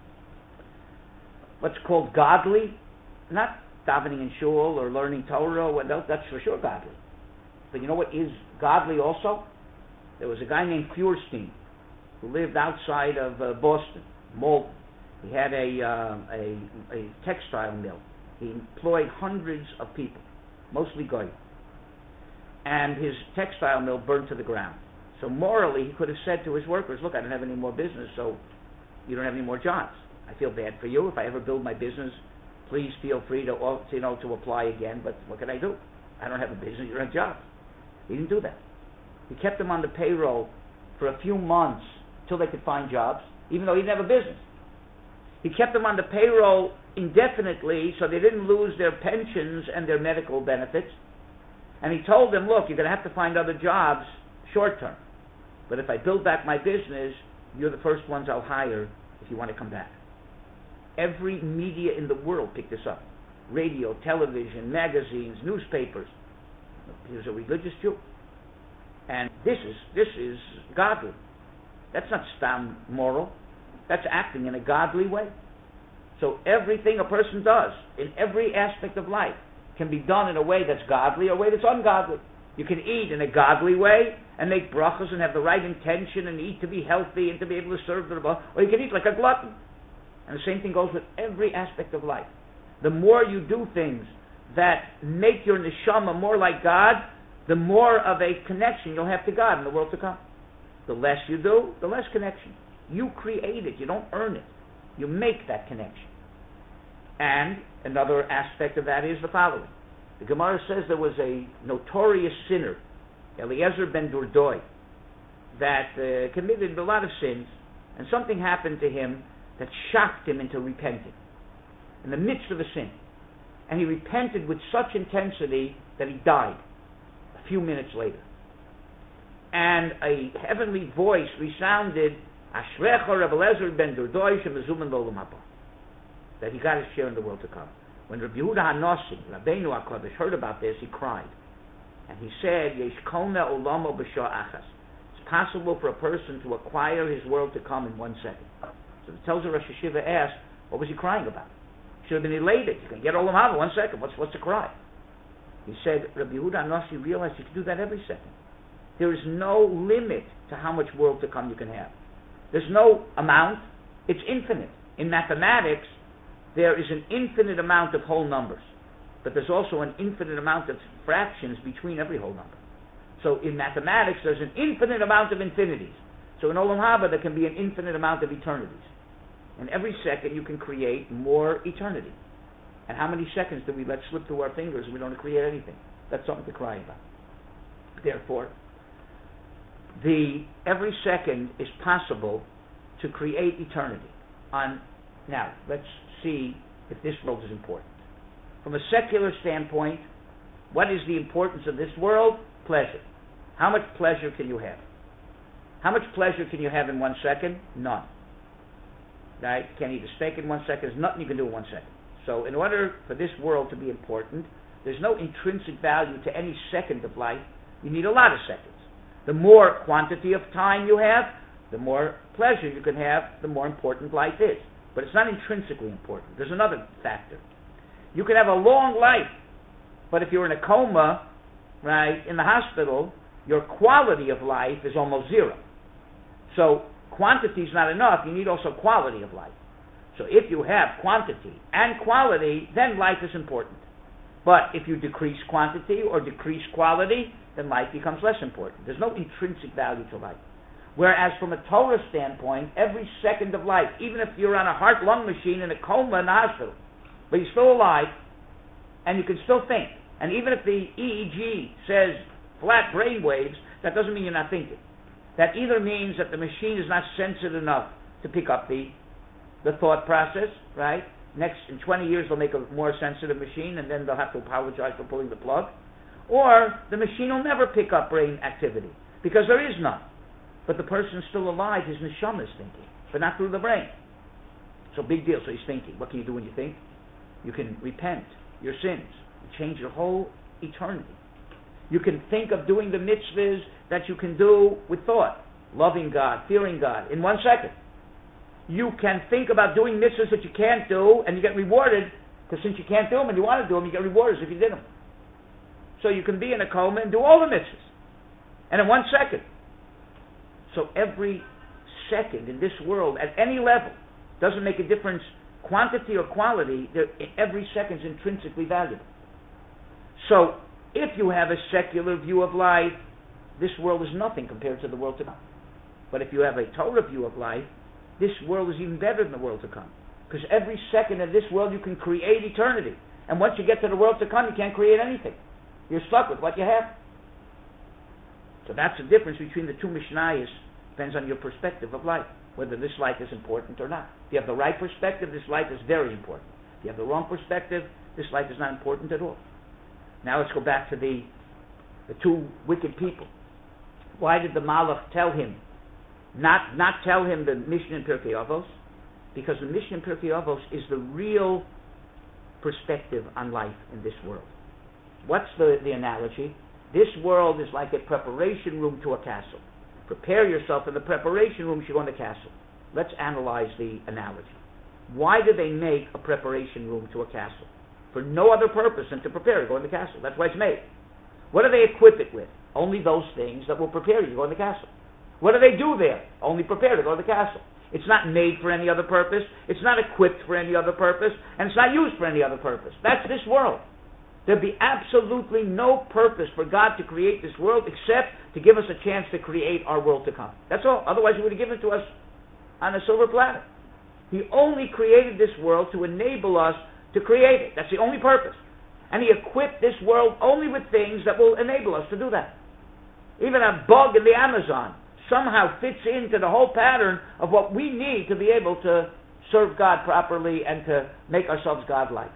what's called godly, not davening in shul or learning Torah, that's for sure godly. But you know what is godly also? There was a guy named Feuerstein who lived outside of Boston, Malden. He had a textile mill. He employed hundreds of people, mostly goyim. And his textile mill burned to the ground. So morally, he could have said to his workers, look, I don't have any more business, so you don't have any more jobs. I feel bad for you. If I ever build my business, please feel free to apply again, but what can I do? I don't have a business, you don't have jobs. He didn't do that. He kept them on the payroll for a few months till they could find jobs, even though he didn't have a business. He kept them on the payroll indefinitely so they didn't lose their pensions and their medical benefits. And he told them, look, you're going to have to find other jobs short term. But if I build back my business, you're the first ones I'll hire if you want to come back. Every media in the world picked this up. Radio, television, magazines, newspapers. He was a religious Jew. And this is godly. That's not stam moral. That's acting in a godly way. So everything a person does in every aspect of life can be done in a way that's godly or a way that's ungodly. You can eat in a godly way and make brachas and have the right intention and eat to be healthy and to be able to serve the Rebbe, or you can eat like a glutton. And the same thing goes with every aspect of life. The more you do things that make your neshama more like God, the more of a connection you'll have to God in the world to come. The less you do, the less connection. You create it. You don't earn it. You make that connection. And another aspect of that is the following. The Gemara says there was a notorious sinner, Eliezer ben Durdoi, that committed a lot of sins, and something happened to him that shocked him into repenting in the midst of a sin. and he repented with such intensity that he died a few minutes later. And a heavenly voice resounded, Ashrecha Reb Eliezer ben Dordoi shemezumen l'olam haba, that he got his share in the world to come. When Rabbi Yehuda HaNasi, Rabbeinu HaKadosh, heard about this, he cried. And he said, Yesh kolna olamo b'shah achas. It's possible for a person to acquire his world to come in 1 second. So the Telzer Rosh Hashiva asked, what was he crying about? He should have been elated. You can get olam haba in 1 second. What's the cry? He said, Rabbi Yehuda HaNasi realized you can do that every second. There is no limit to how much world to come you can have. There's no amount. It's infinite. In mathematics, there is an infinite amount of whole numbers. But there's also an infinite amount of fractions between every whole number. So in mathematics, there's an infinite amount of infinities. So in Olam Haba, there can be an infinite amount of eternities. And every second, you can create more eternity. And how many seconds do we let slip through our fingers and we don't create anything? That's something to cry about. Therefore, every second is possible to create eternity. Now, let's see if this world is important. From a secular standpoint, what is the importance of this world? Pleasure. How much pleasure can you have? How much pleasure can you have in 1 second? None. Right? You can't eat a steak in 1 second. There's nothing you can do in 1 second. So in order for this world to be important, there's no intrinsic value to any second of life. You need a lot of seconds. The more quantity of time you have, the more pleasure you can have, the more important life is. But it's not intrinsically important. There's another factor. You can have a long life, but if you're in a coma, right, in the hospital, your quality of life is almost zero. So quantity is not enough. You need also quality of life. So if you have quantity and quality, then life is important. But if you decrease quantity or decrease quality, then life becomes less important. There's no intrinsic value to life. Whereas from a Torah standpoint, every second of life, even if you're on a heart-lung machine in a coma in the hospital, but you're still alive, and you can still think. And even if the EEG says flat brain waves, that doesn't mean you're not thinking. That either means that the machine is not sensitive enough to pick up the thought process, right? In 20 years, they'll make a more sensitive machine, and then they'll have to apologize for pulling the plug. Or the machine will never pick up brain activity, because there is none. But the person is still alive, his neshama is thinking, but not through the brain. So big deal, so he's thinking. What can you do when you think? You can repent your sins, change your whole eternity. You can think of doing the mitzvahs that you can do with thought, loving God, fearing God, in 1 second. You can think about doing mitzvahs that you can't do, and you get rewarded, because since you can't do them and you want to do them, you get rewarded if you did them. So you can be in a coma and do all the mitzvahs, and in 1 second. So every second in this world, at any level, doesn't make a difference, quantity or quality, every second is intrinsically valuable. So if you have a secular view of life, this world is nothing compared to the world to come. But if you have a Torah view of life, this world is even better than the world to come. Because every second of this world you can create eternity. And once you get to the world to come, you can't create anything. You're stuck with what you have. So that's the difference between the two Mishnayos. Depends on your perspective of life, whether this life is important or not. If you have the right perspective, this life is very important. If you have the wrong perspective, this life is not important at all. Now let's go back to the two wicked people. Why did the Malach tell him, not tell him the Mishnah in Pirkei Avos? Because the Mishnah in Pirkei Avos is the real perspective on life in this world. What's the analogy? This world is like a preparation room to a castle. Prepare yourself in the preparation room, you go in the castle. Let's analyze the analogy. Why do they make a preparation room to a castle? For no other purpose than to prepare you to go in the castle. That's why it's made. What do they equip it with? Only those things that will prepare you to go in the castle. What do they do there? Only prepare to go in the castle. It's not made for any other purpose. It's not equipped for any other purpose. And it's not used for any other purpose. That's this world. There'd be absolutely no purpose for God to create this world except to give us a chance to create our world to come. That's all. Otherwise he would have given it to us on a silver platter. He only created this world to enable us to create it. That's the only purpose. And he equipped this world only with things that will enable us to do that. Even a bug in the Amazon somehow fits into the whole pattern of what we need to be able to serve God properly and to make ourselves godlike.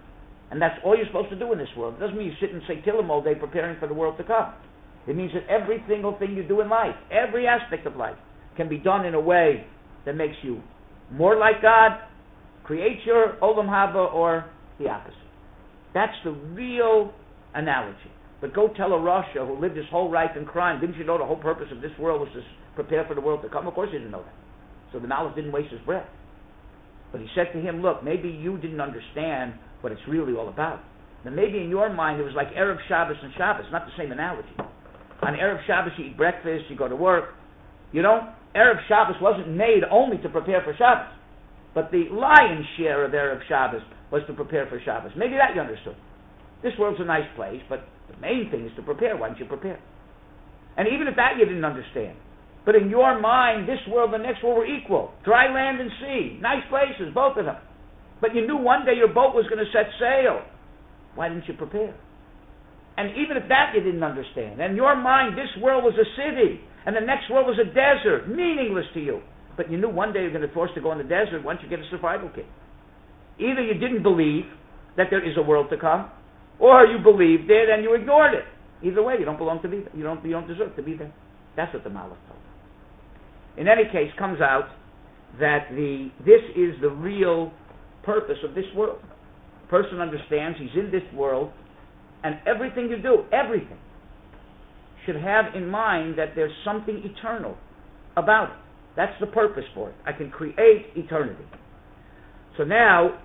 And that's all you're supposed to do in this world. It doesn't mean you sit and say Tillim all day preparing for the world to come. It means that every single thing you do in life, every aspect of life, can be done in a way that makes you more like God, creates your Olam Haba, or the opposite. That's the real analogy. But go tell a Rasha who lived his whole life in crime, didn't you know the whole purpose of this world was to prepare for the world to come? Of course he didn't know that. So the Malach didn't waste his breath. But he said to him, look, maybe you didn't understand what it's really all about. Now maybe in your mind it was like Erev Shabbos and Shabbos, not the same analogy. On Erev Shabbos you eat breakfast, you go to work. You don't, Erev Shabbos wasn't made only to prepare for Shabbos. But the lion's share of Erev Shabbos was to prepare for Shabbos. Maybe that you understood. This world's a nice place, but the main thing is to prepare. Why don't you prepare? And even if that you didn't understand, but in your mind, this world and the next world were equal. Dry land and sea. Nice places, both of them. But you knew one day your boat was going to set sail. Why didn't you prepare? And even if that you didn't understand, and in your mind this world was a city, and the next world was a desert, meaningless to you. But you knew one day you're going to be forced to go in the desert once you get a survival kit. Either you didn't believe that there is a world to come, or you believed it and you ignored it. Either way, you don't belong to be there. You don't deserve to be there. That's what the Malach told. In any case, comes out that this is the real purpose of this world. The person understands he's in this world, and everything you do, everything, should have in mind that there's something eternal about it. That's the purpose for it. I can create eternity. So now,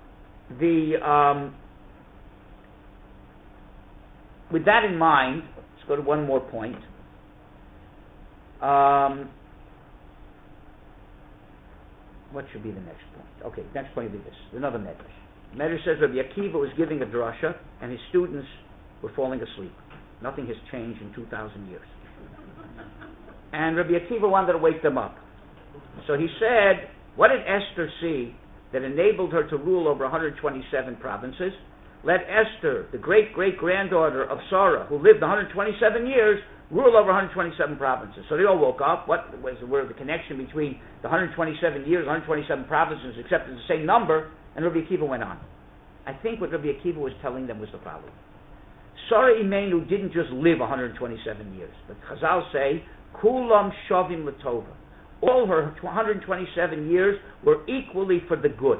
with that in mind, let's go to one more point. What should be the next point? Okay, next point will be this. Another medrash. Medrash says Rabbi Akiva was giving a drasha, and his students were falling asleep. Nothing has changed in 2,000 years. And Rabbi Akiva wanted to wake them up. So he said, what did Esther see that enabled her to rule over 127 provinces? Let Esther, the great-great-granddaughter of Sarah, who lived 127 years, rule over 127 provinces. So they all woke up. What was the connection between the 127 years, 127 provinces, except it's the same number? And Rabbi Akiva went on. I think what Rabbi Akiva was telling them was the following. Sarah Imenu didn't just live 127 years, but Chazal say, Kulam Shavim Latova. All her 127 years were equally for the good.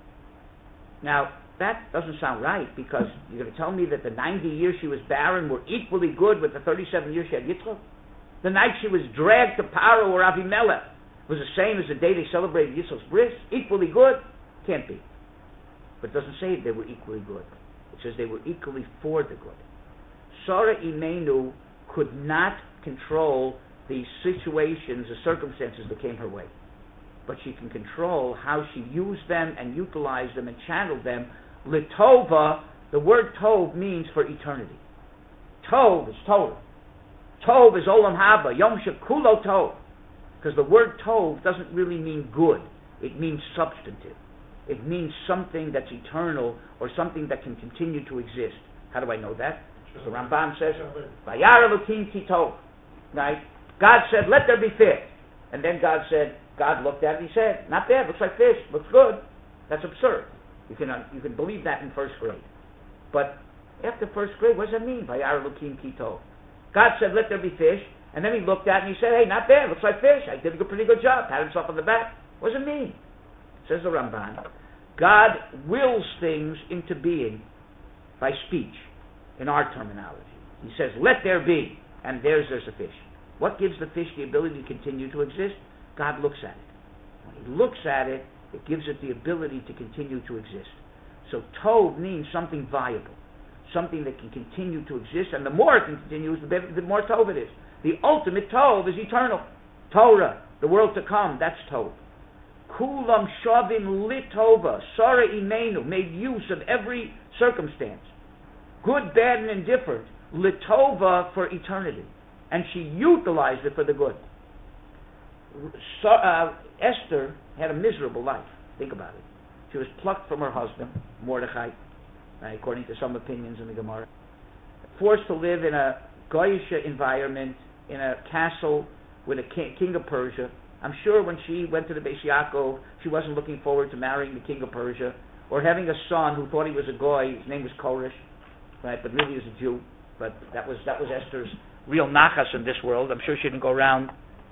Now, that doesn't sound right, because you're going to tell me that the 90 years she was barren were equally good with the 37 years she had Yitzchak? The night she was dragged to Paro or Avimelech was the same as the day they celebrated Yitzchak's bris? Equally good? Can't be. But it doesn't say they were equally good. It says they were equally for the good. Sarah Imenu could not control the situations, the circumstances that came her way. But she can control how she used them and utilized them and channeled them. Litova, the word Tov means for eternity. Tov is Torah. Tov is Olam Haba, Yom Shekulo Tov. Because the word Tov doesn't really mean good. It means substantive. It means something that's eternal or something that can continue to exist. How do I know that? The Rambam says, Vayar Elokim ki Tov. Right? God said, let there be fish. And then God looked at it and he said, not bad, looks like fish, looks good. That's absurd. You can believe that in first grade. But after first grade, what does that mean? Vayar Elokim ki Tov. God said, let there be fish. And then he looked at it and he said, hey, not bad, looks like fish. I did a pretty good job. Pat himself on the back. What does it mean? Says the Ramban, God wills things into being by speech, in our terminology. He says, let there be, and there's a fish. What gives the fish the ability to continue to exist? God looks at it. When he looks at it, it gives it the ability to continue to exist. So Tov means something viable, something that can continue to exist, and the more it can continue, the more Tov it is. The ultimate Tov is eternal. Torah, the world to come, that's Tov. Kulam Shavim Litova, Sarah Imenu, made use of every circumstance, good, bad, and indifferent, Litova for eternity. And she utilized it for the good. Esther had a miserable life. Think about it. She was plucked from her husband, Mordechai, according to some opinions in the Gemara, forced to live in a Goyish environment, in a castle with a king of Persia. I'm sure when she went to the Beis Yaakov, she wasn't looking forward to marrying the king of Persia. or having a son who thought he was a goy. His name was Koresh, right? But really he was a Jew. But that was Esther's real nachas in this world. I'm sure she didn't go around.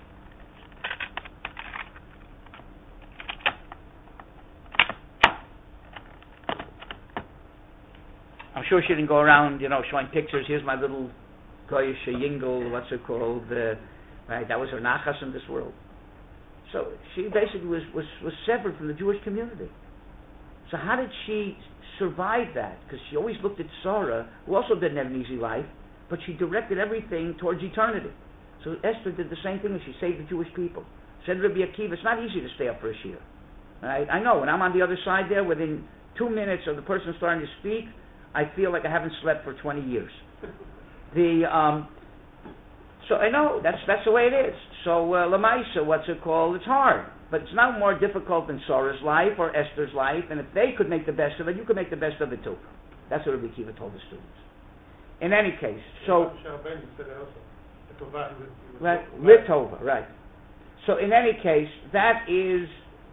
Showing pictures. Here's my little goyish yingle. What's it called? Right? That was her nachas in this world. So she basically was severed from the Jewish community. So how did she survive that? Because she always looked at Sarah, who also didn't have an easy life, but she directed everything towards eternity. So Esther did the same thing, and she saved the Jewish people. Said Rabbi Akiva, it's not easy to stay up for a shiur. Right? I know, when I'm on the other side there, within 2 minutes of the person starting to speak, I feel like I haven't slept for 20 years. So I know, that's the way it is. So Lamaisa, what's it called? It's hard. But it's not more difficult than Sarah's life or Esther's life, and if they could make the best of it, you could make the best of it too. That's what Rabbi Akiva told the students. In any case, so... Litova, right. So in any case, that is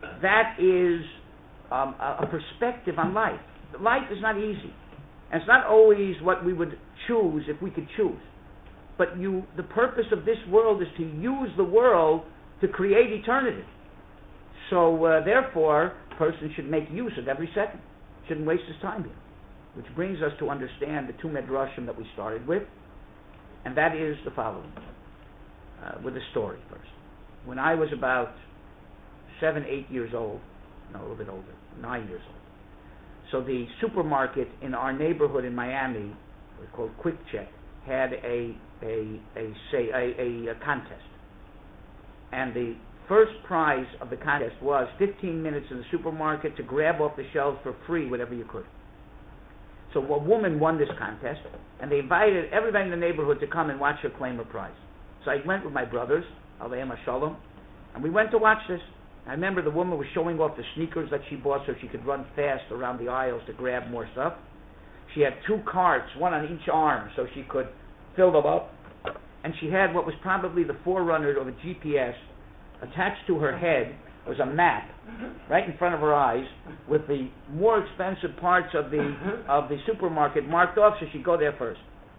a perspective on life. Life is not easy. And it's not always what we would choose if we could choose. But the purpose of this world is to use the world to create eternity. So therefore, a person should make use of every second. Shouldn't waste his time here. Which brings us to understand the two medrashim that we started with. And that is the following. With a story first. When I was about 7, 8 years old, no, a little bit older, 9 years old. So the supermarket in our neighborhood in Miami, called Quick Check, had a contest. And the first prize of the contest was 15 minutes in the supermarket to grab off the shelves for free whatever you could. So a woman won this contest, and they invited everybody in the neighborhood to come and watch her claim her prize. So I went with my brothers, Aleim HaShalom, and we went to watch this. I remember the woman was showing off the sneakers that she bought so she could run fast around the aisles to grab more stuff. She had 2 carts, one on each arm, so she could fill them up. And she had what was probably the forerunner of a GPS. Attached to her head was a map right in front of her eyes with the more expensive parts of the supermarket marked off so she'd go there first.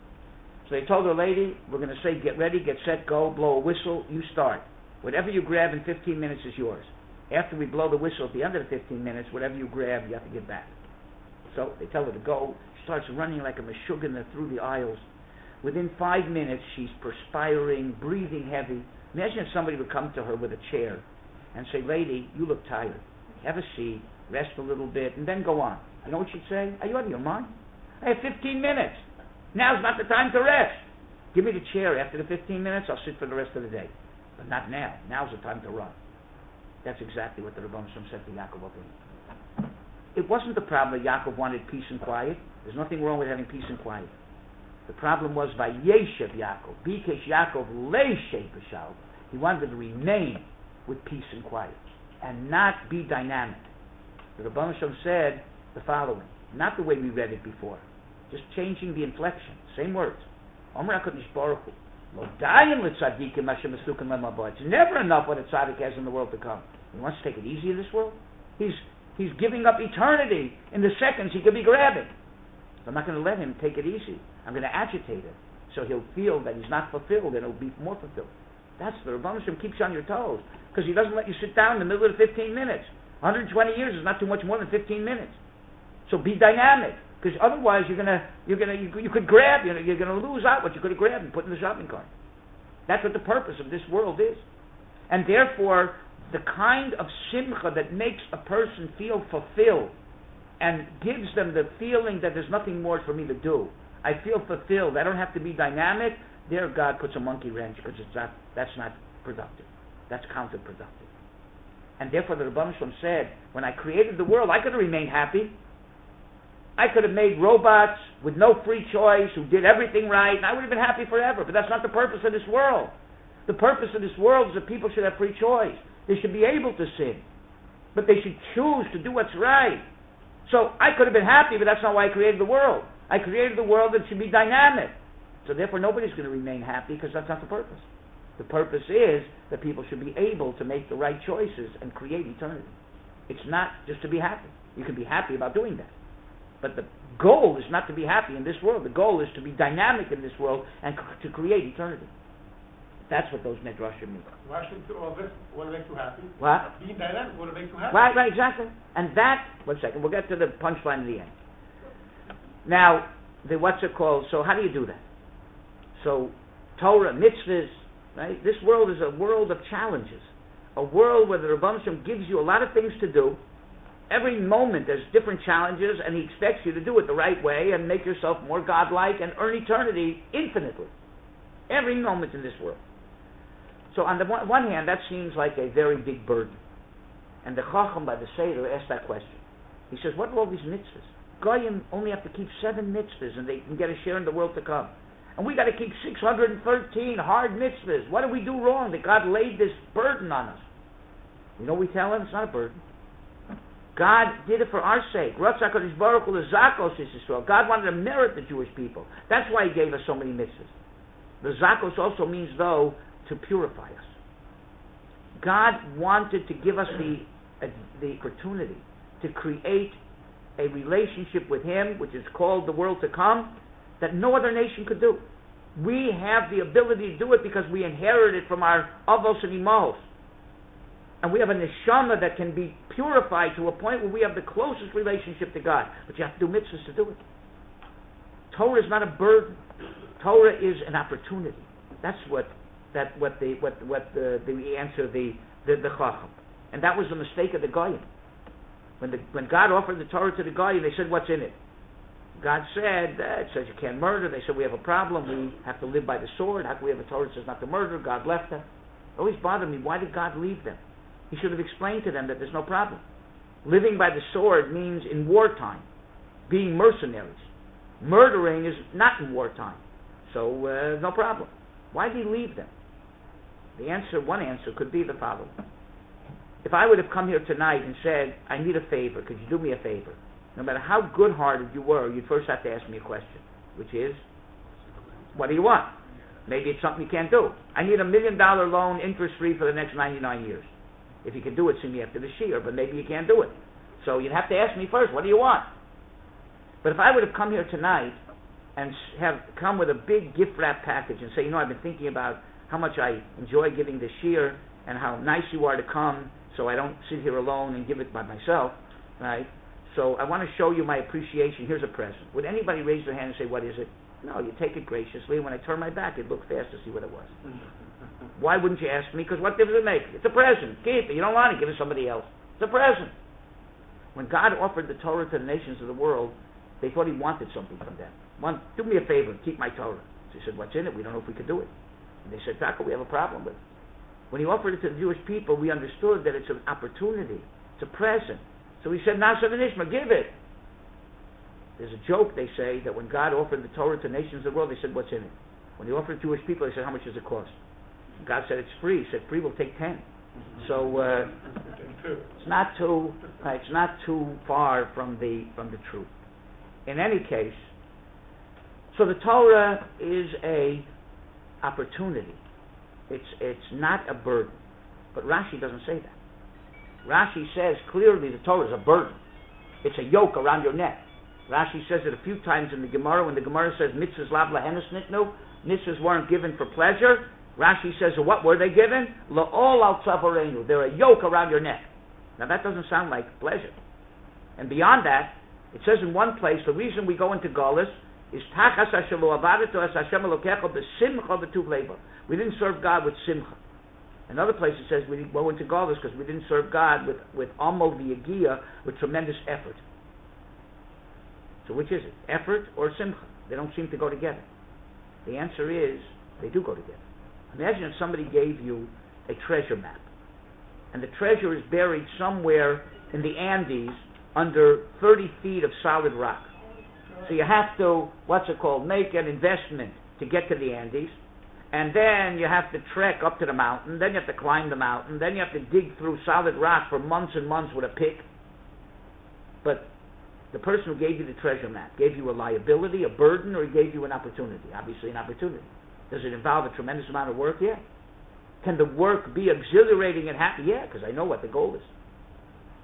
So they told her, lady, we're going to say get ready, get set, go, blow a whistle, you start. Whatever you grab in 15 minutes is yours. After we blow the whistle at the end of the 15 minutes, whatever you grab, you have to give back. So they tell her to go. She starts running like a meshugana through the aisles. Within 5 minutes, she's perspiring, breathing heavy. Imagine if somebody would come to her with a chair and say, lady, you look tired. Have a seat, rest a little bit, and then go on. You know what she'd say? Are you out of your mind? I have 15 minutes. Now's not the time to rest. Give me the chair. After the 15 minutes, I'll sit for the rest of the day. But not now. Now's the time to run. That's exactly what the Rebbeinu Shalom said to Yaakov Avinu. It wasn't the problem that Yaakov wanted peace and quiet. There's nothing wrong with having peace and quiet. The problem was Vayeshev Yaakov, Bikesh Yaakov Leishev B'Shalva. He wanted to remain with peace and quiet and not be dynamic. The Rebbeinu Shalom said the following, not the way we read it before, just changing the inflection, same words. Omer HaKadosh Baruch Hu, Lo dayin l'tzadikim Hashem esukim lemabah. It's never enough what a tzaddik has in the world to come. He wants to take it easy in this world. He's giving up eternity in the seconds he could be grabbing. So I'm not going to let him take it easy. I'm going to agitate him so he'll feel that he's not fulfilled and he'll be more fulfilled. That's the Rebbeinu Shalom keeps you on your toes because he doesn't let you sit down in the middle of the 15 minutes. 120 years is not too much more than 15 minutes. So be dynamic because otherwise you could grab, you're going to lose out what you could have grabbed and put in the shopping cart. That's what the purpose of this world is. And therefore, the kind of simcha that makes a person feel fulfilled and gives them the feeling that there's nothing more for me to do. I feel fulfilled. I don't have to be dynamic. There, God puts a monkey wrench because that's not productive. That's counterproductive. And therefore, the Rebbeinu Shalom said, when I created the world, I could have remained happy. I could have made robots with no free choice who did everything right, and I would have been happy forever. But that's not the purpose of this world. The purpose of this world is that people should have free choice. They should be able to sin. But they should choose to do what's right. So I could have been happy, but that's not why I created the world. I created the world that should be dynamic. So therefore nobody's going to remain happy because that's not the purpose. The purpose is that people should be able to make the right choices and create eternity. It's not just to be happy. You can be happy about doing that. But the goal is not to be happy in this world. The goal is to be dynamic in this world and to create eternity. That's what those midrashim mean. Why should all this want to make you happy? What? Being dynamic want to make you happy. Right, exactly. And that, one second, we'll get to the punchline in the end. Now, what's it called? So how do you do that? So, Torah, mitzvahs, right? This world is a world of challenges. A world where the Rebbeinu Shem gives you a lot of things to do. Every moment there's different challenges, and He expects you to do it the right way and make yourself more godlike and earn eternity infinitely. Every moment in this world. So on the one hand, that seems like a very big burden. And the Chacham by the Seder asked that question. He says, what are all these mitzvahs? Goyim only have to keep 7 mitzvahs and they can get a share in the world to come. And we got to keep 613 hard mitzvahs. What did we do wrong that God laid this burden on us? You know, we tell him it's not a burden. God did it for our sake. God wanted to merit the Jewish people. That's why He gave us so many mitzvahs. The zakos also means, though, to purify us. God wanted to give us the opportunity to create a relationship with Him, which is called the world to come, that no other nation could do. We have the ability to do it because we inherited it from our avos and imahos. And we have a neshama that can be purified to a point where we have the closest relationship to God. But you have to do mitzvahs to do it. Torah is not a burden. Torah is an opportunity. That's what the answer the Chacham. And that was the mistake of the Goyim. When God offered the Torah to the Goyim, they said, what's in it? God said, it says you can't murder. They said, we have a problem. We have to live by the sword. How can we have a Torah that says not to murder? God left them. It always bothered me. Why did God leave them? He should have explained to them that there's no problem. Living by the sword means in wartime, being mercenaries. Murdering is not in wartime. So, no problem. Why did He leave them? One answer could be the following. If I would have come here tonight and said, I need a favor, could you do me a favor? No matter how good-hearted you were, you'd first have to ask me a question, which is, what do you want? Maybe it's something you can't do. I need $1 million loan, interest-free for the next 99 years. If you can do it, see me after the shiur, but maybe you can't do it. So you'd have to ask me first, what do you want? But if I would have come here tonight and have come with a big gift wrap package and say, I've been thinking about how much I enjoy giving the shiur and how nice you are to come, so I don't sit here alone and give it by myself, right? So I want to show you my appreciation. Here's a present. Would anybody raise their hand and say, what is it? No, you take it graciously. When I turn my back, you'd look fast to see what it was. Why wouldn't you ask me? Because what difference does it make? It's a present. Keep it. You don't want it. Give it to somebody else. It's a present. When God offered the Torah to the nations of the world, they thought He wanted something from them. Do me a favor, keep my Torah. So He said, what's in it? We don't know if we could do it. And they said, Taka, we have a problem with it. When He offered it to the Jewish people, we understood that it's an opportunity. It's a present. So He said, Nasa v'nishma, give it. There's a joke, they say, that when God offered the Torah to nations of the world, they said, what's in it? When He offered it to Jewish people, they said, how much does it cost? God said, it's free. He said, free will take 10. So it's not too far from the truth. In any case, so the Torah is a opportunity. It's not a burden. But Rashi doesn't say that. Rashi says clearly the Torah is a burden. It's a yoke around your neck. Rashi says it a few times in the Gemara when the Gemara says mitzvahs lav lahenes nitnu, mitzvahs weren't given for pleasure. Rashi says, what were they given? La'ol al tzavorenu. They're a yoke around your neck. Now that doesn't sound like pleasure. And beyond that, it says in one place, the reason we go into Galus is tachas asher lo avadetu as Hashem elokecha b'simcha v'tuv leva. We didn't serve God with simcha. Another place it says we go into Galus because we didn't serve God with amol v'yagia, with tremendous effort. So which is it? Effort or simcha? They don't seem to go together. The answer is, they do go together. Imagine if somebody gave you a treasure map, and the treasure is buried somewhere in the Andes under 30 feet of solid rock. So you have to, make an investment to get to the Andes, and then you have to trek up to the mountain, then you have to climb the mountain, then you have to dig through solid rock for months and months with a pick. But the person who gave you the treasure map gave you a liability, a burden, or he gave you an opportunity? Obviously an opportunity. Does it involve a tremendous amount of work? Yeah. Can the work be exhilarating and happy? Yeah, because I know what the goal is.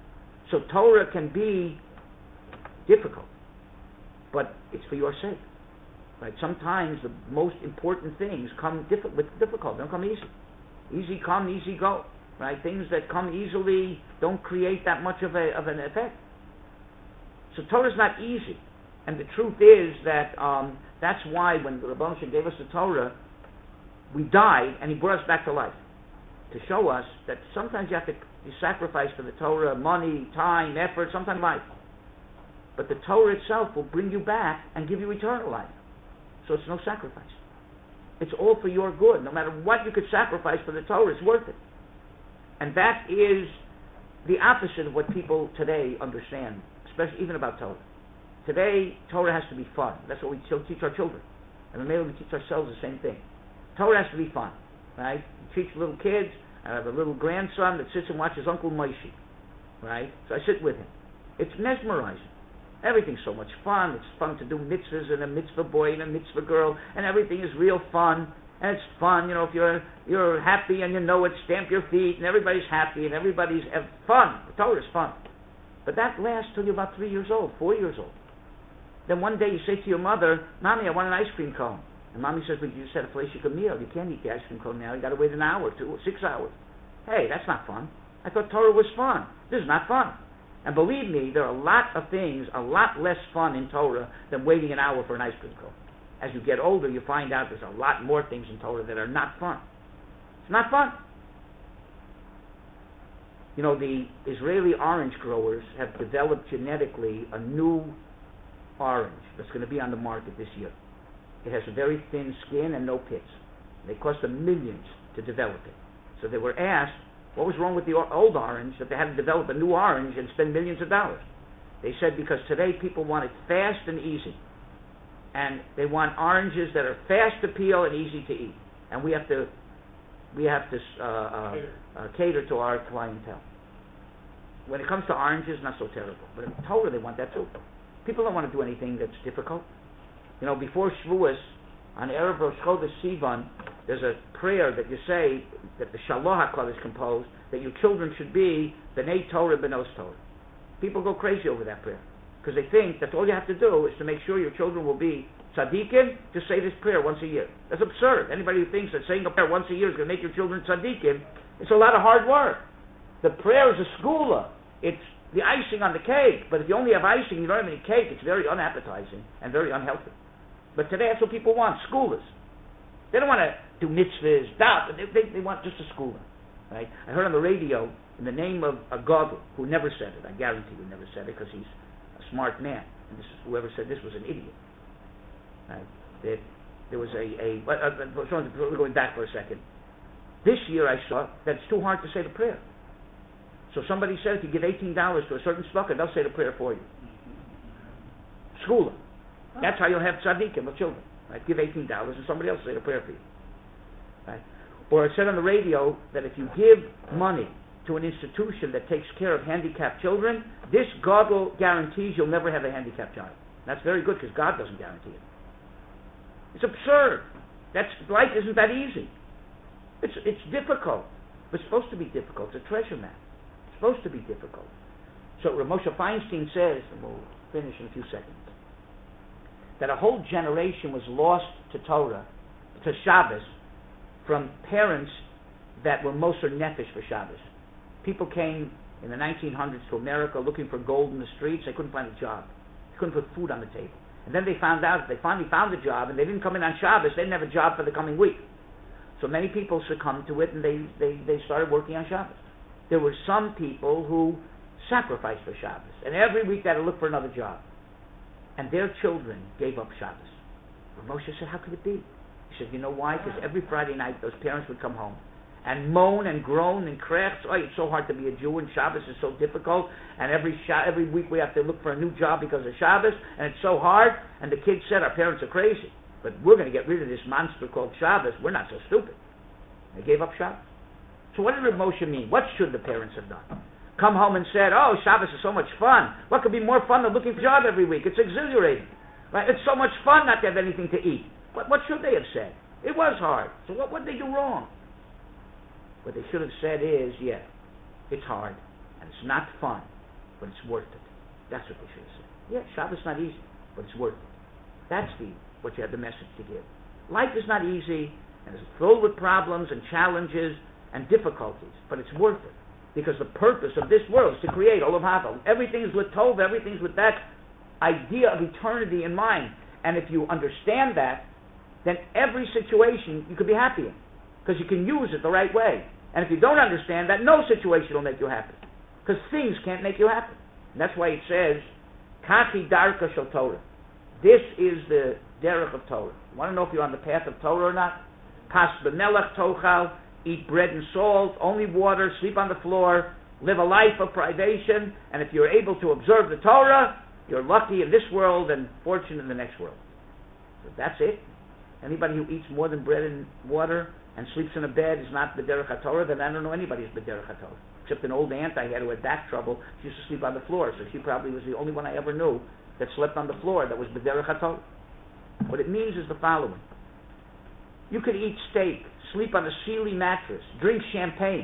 So Torah can be difficult, but it's for your sake. Right? Sometimes the most important things come with difficult. They don't come easy. Easy come, easy go. Right? Things that come easily don't create that much of an effect. So Torah is not easy. And the truth is that that's why when the Rebbe Shem gave us the Torah, we died and he brought us back to life. To show us that sometimes you have to sacrifice for the Torah money, time, effort, sometimes life. But the Torah itself will bring you back and give you eternal life. So it's no sacrifice. It's all for your good. No matter what you could sacrifice for the Torah, it's worth it. And that is the opposite of what people today understand, especially even about Torah. Today, Torah has to be fun. That's what we teach our children. And maybe we teach ourselves the same thing. Torah has to be fun. Right? You teach little kids. I have a little grandson that sits and watches Uncle Moshe. Right? So I sit with him. It's mesmerizing. Everything's so much fun. It's fun to do mitzvahs and a mitzvah boy and a mitzvah girl, and everything is real fun. And it's fun, you know, if you're happy and you know it, stamp your feet, and everybody's happy and everybody's fun. The Torah is fun. But that lasts till you're about 3 years old, 4 years old. Then one day you say to your mother, "Mommy, I want an ice cream cone." And Mommy says, "Well, you just had a fleishik meal. You can't eat the ice cream cone now. You got to wait an hour, 2 or 6 hours." Hey, that's not fun. I thought Torah was fun. This is not fun. And believe me, there are a lot of things, a lot less fun in Torah than waiting an hour for an ice cream cone. As you get older, you find out there's a lot more things in Torah that are not fun. It's not fun. You know, the Israeli orange growers have developed genetically a new orange that's going to be on the market this year. It has a very thin skin and no pits. They cost them millions to develop it. So they were asked, what was wrong with the old orange that they had to develop a new orange and spend millions of dollars? They said because today people want it fast and easy. And they want oranges that are fast to peel and easy to eat. And we have to cater to our clientele. When it comes to oranges, not so terrible. But in Torah, they want that too. People don't want to do anything that's difficult. You know, before Shavuos, on Erev Rosh Chodesh Sivan, there's a prayer that you say, that the Shalom HaKadosh composed, that your children should be B'nai Torah, B'nos Torah. People go crazy over that prayer. Because they think that all you have to do is to make sure your children will be tzaddikim, just say this prayer once a year. That's absurd. Anybody who thinks that saying a prayer once a year is going to make your children tzaddikim, it's a lot of hard work. The prayer is a skula. It's the icing on the cake. But if you only have icing, you don't have any cake, it's very unappetizing and very unhealthy. But today that's what people want, skulas. They don't want to do mitzvahs, but they want just a skula. Right? I heard on the radio, in the name of a gadol, who never said it, I guarantee you never said it, because he's a smart man. And whoever said this was an idiot. Right? There was we're going back for a second. This year I saw that it's too hard to say the prayer. So somebody said if you give $18 to a certain tzedakah, they'll say the prayer for you. Skula. That's how you'll have tzaddikim, the children. Right? Give $18 and somebody else will say the prayer for you. Right? Or it said on the radio that if you give money to an institution that takes care of handicapped children, this gadol guarantees you'll never have a handicapped child. That's very good because God doesn't guarantee it. It's absurd. Life isn't that easy. It's difficult. It's supposed to be difficult. It's a treasure map. It's supposed to be difficult. So Rav Moshe Feinstein says, and we'll finish in a few seconds, that a whole generation was lost to Torah, to Shabbos, from parents that were Moser Nefesh for Shabbos. People came in the 1900s to America looking for gold in the streets. They couldn't find a job. They couldn't put food on the table. And then they found out, they finally found a job, and they didn't come in on Shabbos. They didn't have a job for the coming week. So many people succumbed to it, and they started working on Shabbos. There were some people who sacrificed for Shabbos, and every week they had to look for another job. And their children gave up Shabbos. Rav Moshe said, how could it be? He said, you know why? Because every Friday night those parents would come home and moan and groan and craft. Oh, it's so hard to be a Jew, and Shabbos is so difficult, and every week we have to look for a new job because of Shabbos, and it's so hard. And the kids said, our parents are crazy, but we're going to get rid of this monster called Shabbos. We're not so stupid. They gave up Shabbos. So what did Rav Moshe mean? What should the parents have done? Come home and said, oh, Shabbos is so much fun. What could be more fun than looking for a job every week? It's exhilarating. Right? It's so much fun not to have anything to eat. What should they have said? It was hard. So what did they do wrong? What they should have said is, yeah, it's hard, and it's not fun, but it's worth it. That's what they should have said. Yeah, Shabbos not easy, but it's worth it. That's what you have the message to give. Life is not easy, and it's filled with problems and challenges and difficulties, but it's worth it. Because the purpose of this world is to create Olam Haba. Everything is with Tov, everything's with that idea of eternity in mind. And if you understand that, then every situation you could be happy in, because you can use it the right way. And if you don't understand that, no situation will make you happy, because things can't make you happy. And that's why it says, Kachi Darka Shel Torah. This is the derech of Torah. You want to know if you're on the path of Torah or not? Pas b'melech tochal, eat bread and salt, only water, sleep on the floor, live a life of privation, and if you're able to observe the Torah, you're lucky in this world and fortunate in the next world. So that's it. Anybody who eats more than bread and water and sleeps in a bed is not b'derech HaTorah, then I don't know anybody who's b'derech HaTorah. Except an old aunt I had who had back trouble. She used to sleep on the floor, so she probably was the only one I ever knew that slept on the floor that was b'derech HaTorah. What it means is the following. You could eat steak, sleep on a Sealy mattress, drink champagne,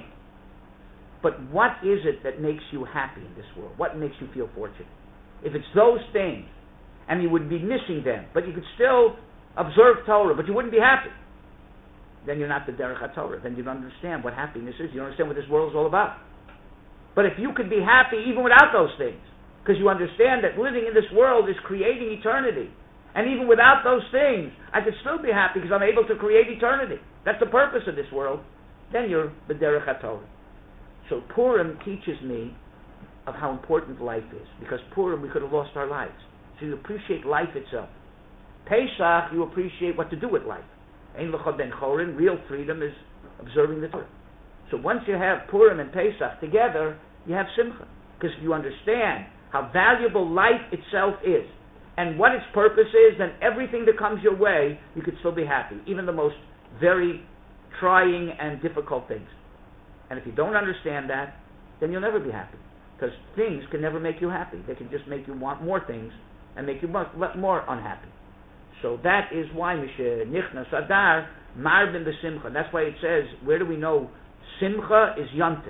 but what is it that makes you happy in this world? What makes you feel fortunate? If it's those things, and you would be missing them, but you could still observe Torah, but you wouldn't be happy, then you're not the Derech HaTorah. Then you don't understand what happiness is. You don't understand what this world is all about. But if you could be happy even without those things, because you understand that living in this world is creating eternity, and even without those things, I could still be happy because I'm able to create eternity. That's the purpose of this world. Then you're the Derech HaTorah. So Purim teaches me of how important life is, because Purim we could have lost our lives. So you appreciate life itself. Pesach, you appreciate what to do with life. Ein L'cha Ben Chorin, real freedom is observing the Torah. So once you have Purim and Pesach together, you have Simcha. Because if you understand how valuable life itself is, and what its purpose is, then everything that comes your way, you could still be happy, even the most very trying and difficult things. And if you don't understand that, then you'll never be happy. Because things can never make you happy. They can just make you want more things and make you more unhappy. So that is why Mishe Nichnas Adar Marbin the Simcha. That's why it says, where do we know Simcha is Yontif?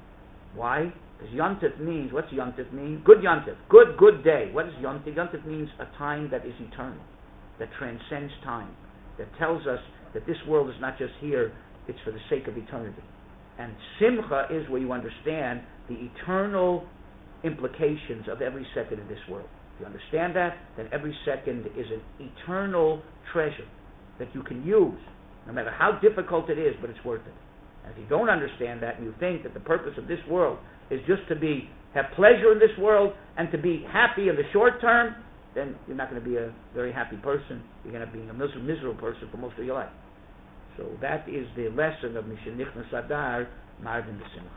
Why? Because Yontif means, what's Yontif mean? Good Yontif. Good day. What is Yontif? Yontif means a time that is eternal, that transcends time, that tells us that this world is not just here, it's for the sake of eternity. And Simcha is where you understand the eternal implications of every second of this world. If you understand that, then every second is an eternal treasure that you can use, no matter how difficult it is, but it's worth it. And if you don't understand that, and you think that the purpose of this world is just to have pleasure in this world and to be happy in the short term, then you're not going to be a very happy person. You're going to be a miserable person for most of your life. So that is the lesson of Mishe Nichnas Adar, Marvin the Simcha.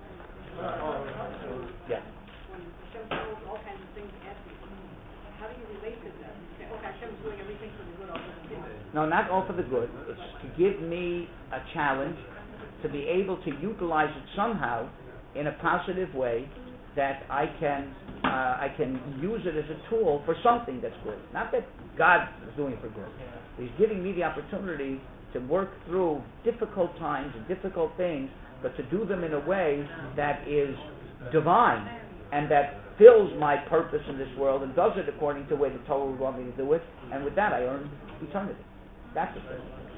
Yeah. When Hashem tells all kinds of things to ask you, how do you relate to that? You say, okay, Hashem's doing everything for the good, all for the good. No, not all for the good. It's to give me a challenge to be able to utilize it somehow in a positive way, that I can use it as a tool for something that's good. Not that God is doing it for good. He's giving me the opportunity to work through difficult times and difficult things, but to do them in a way that is divine and that fills my purpose in this world and does it according to the way the Torah would want me to do it. And with that, I earn eternity. That's the thing.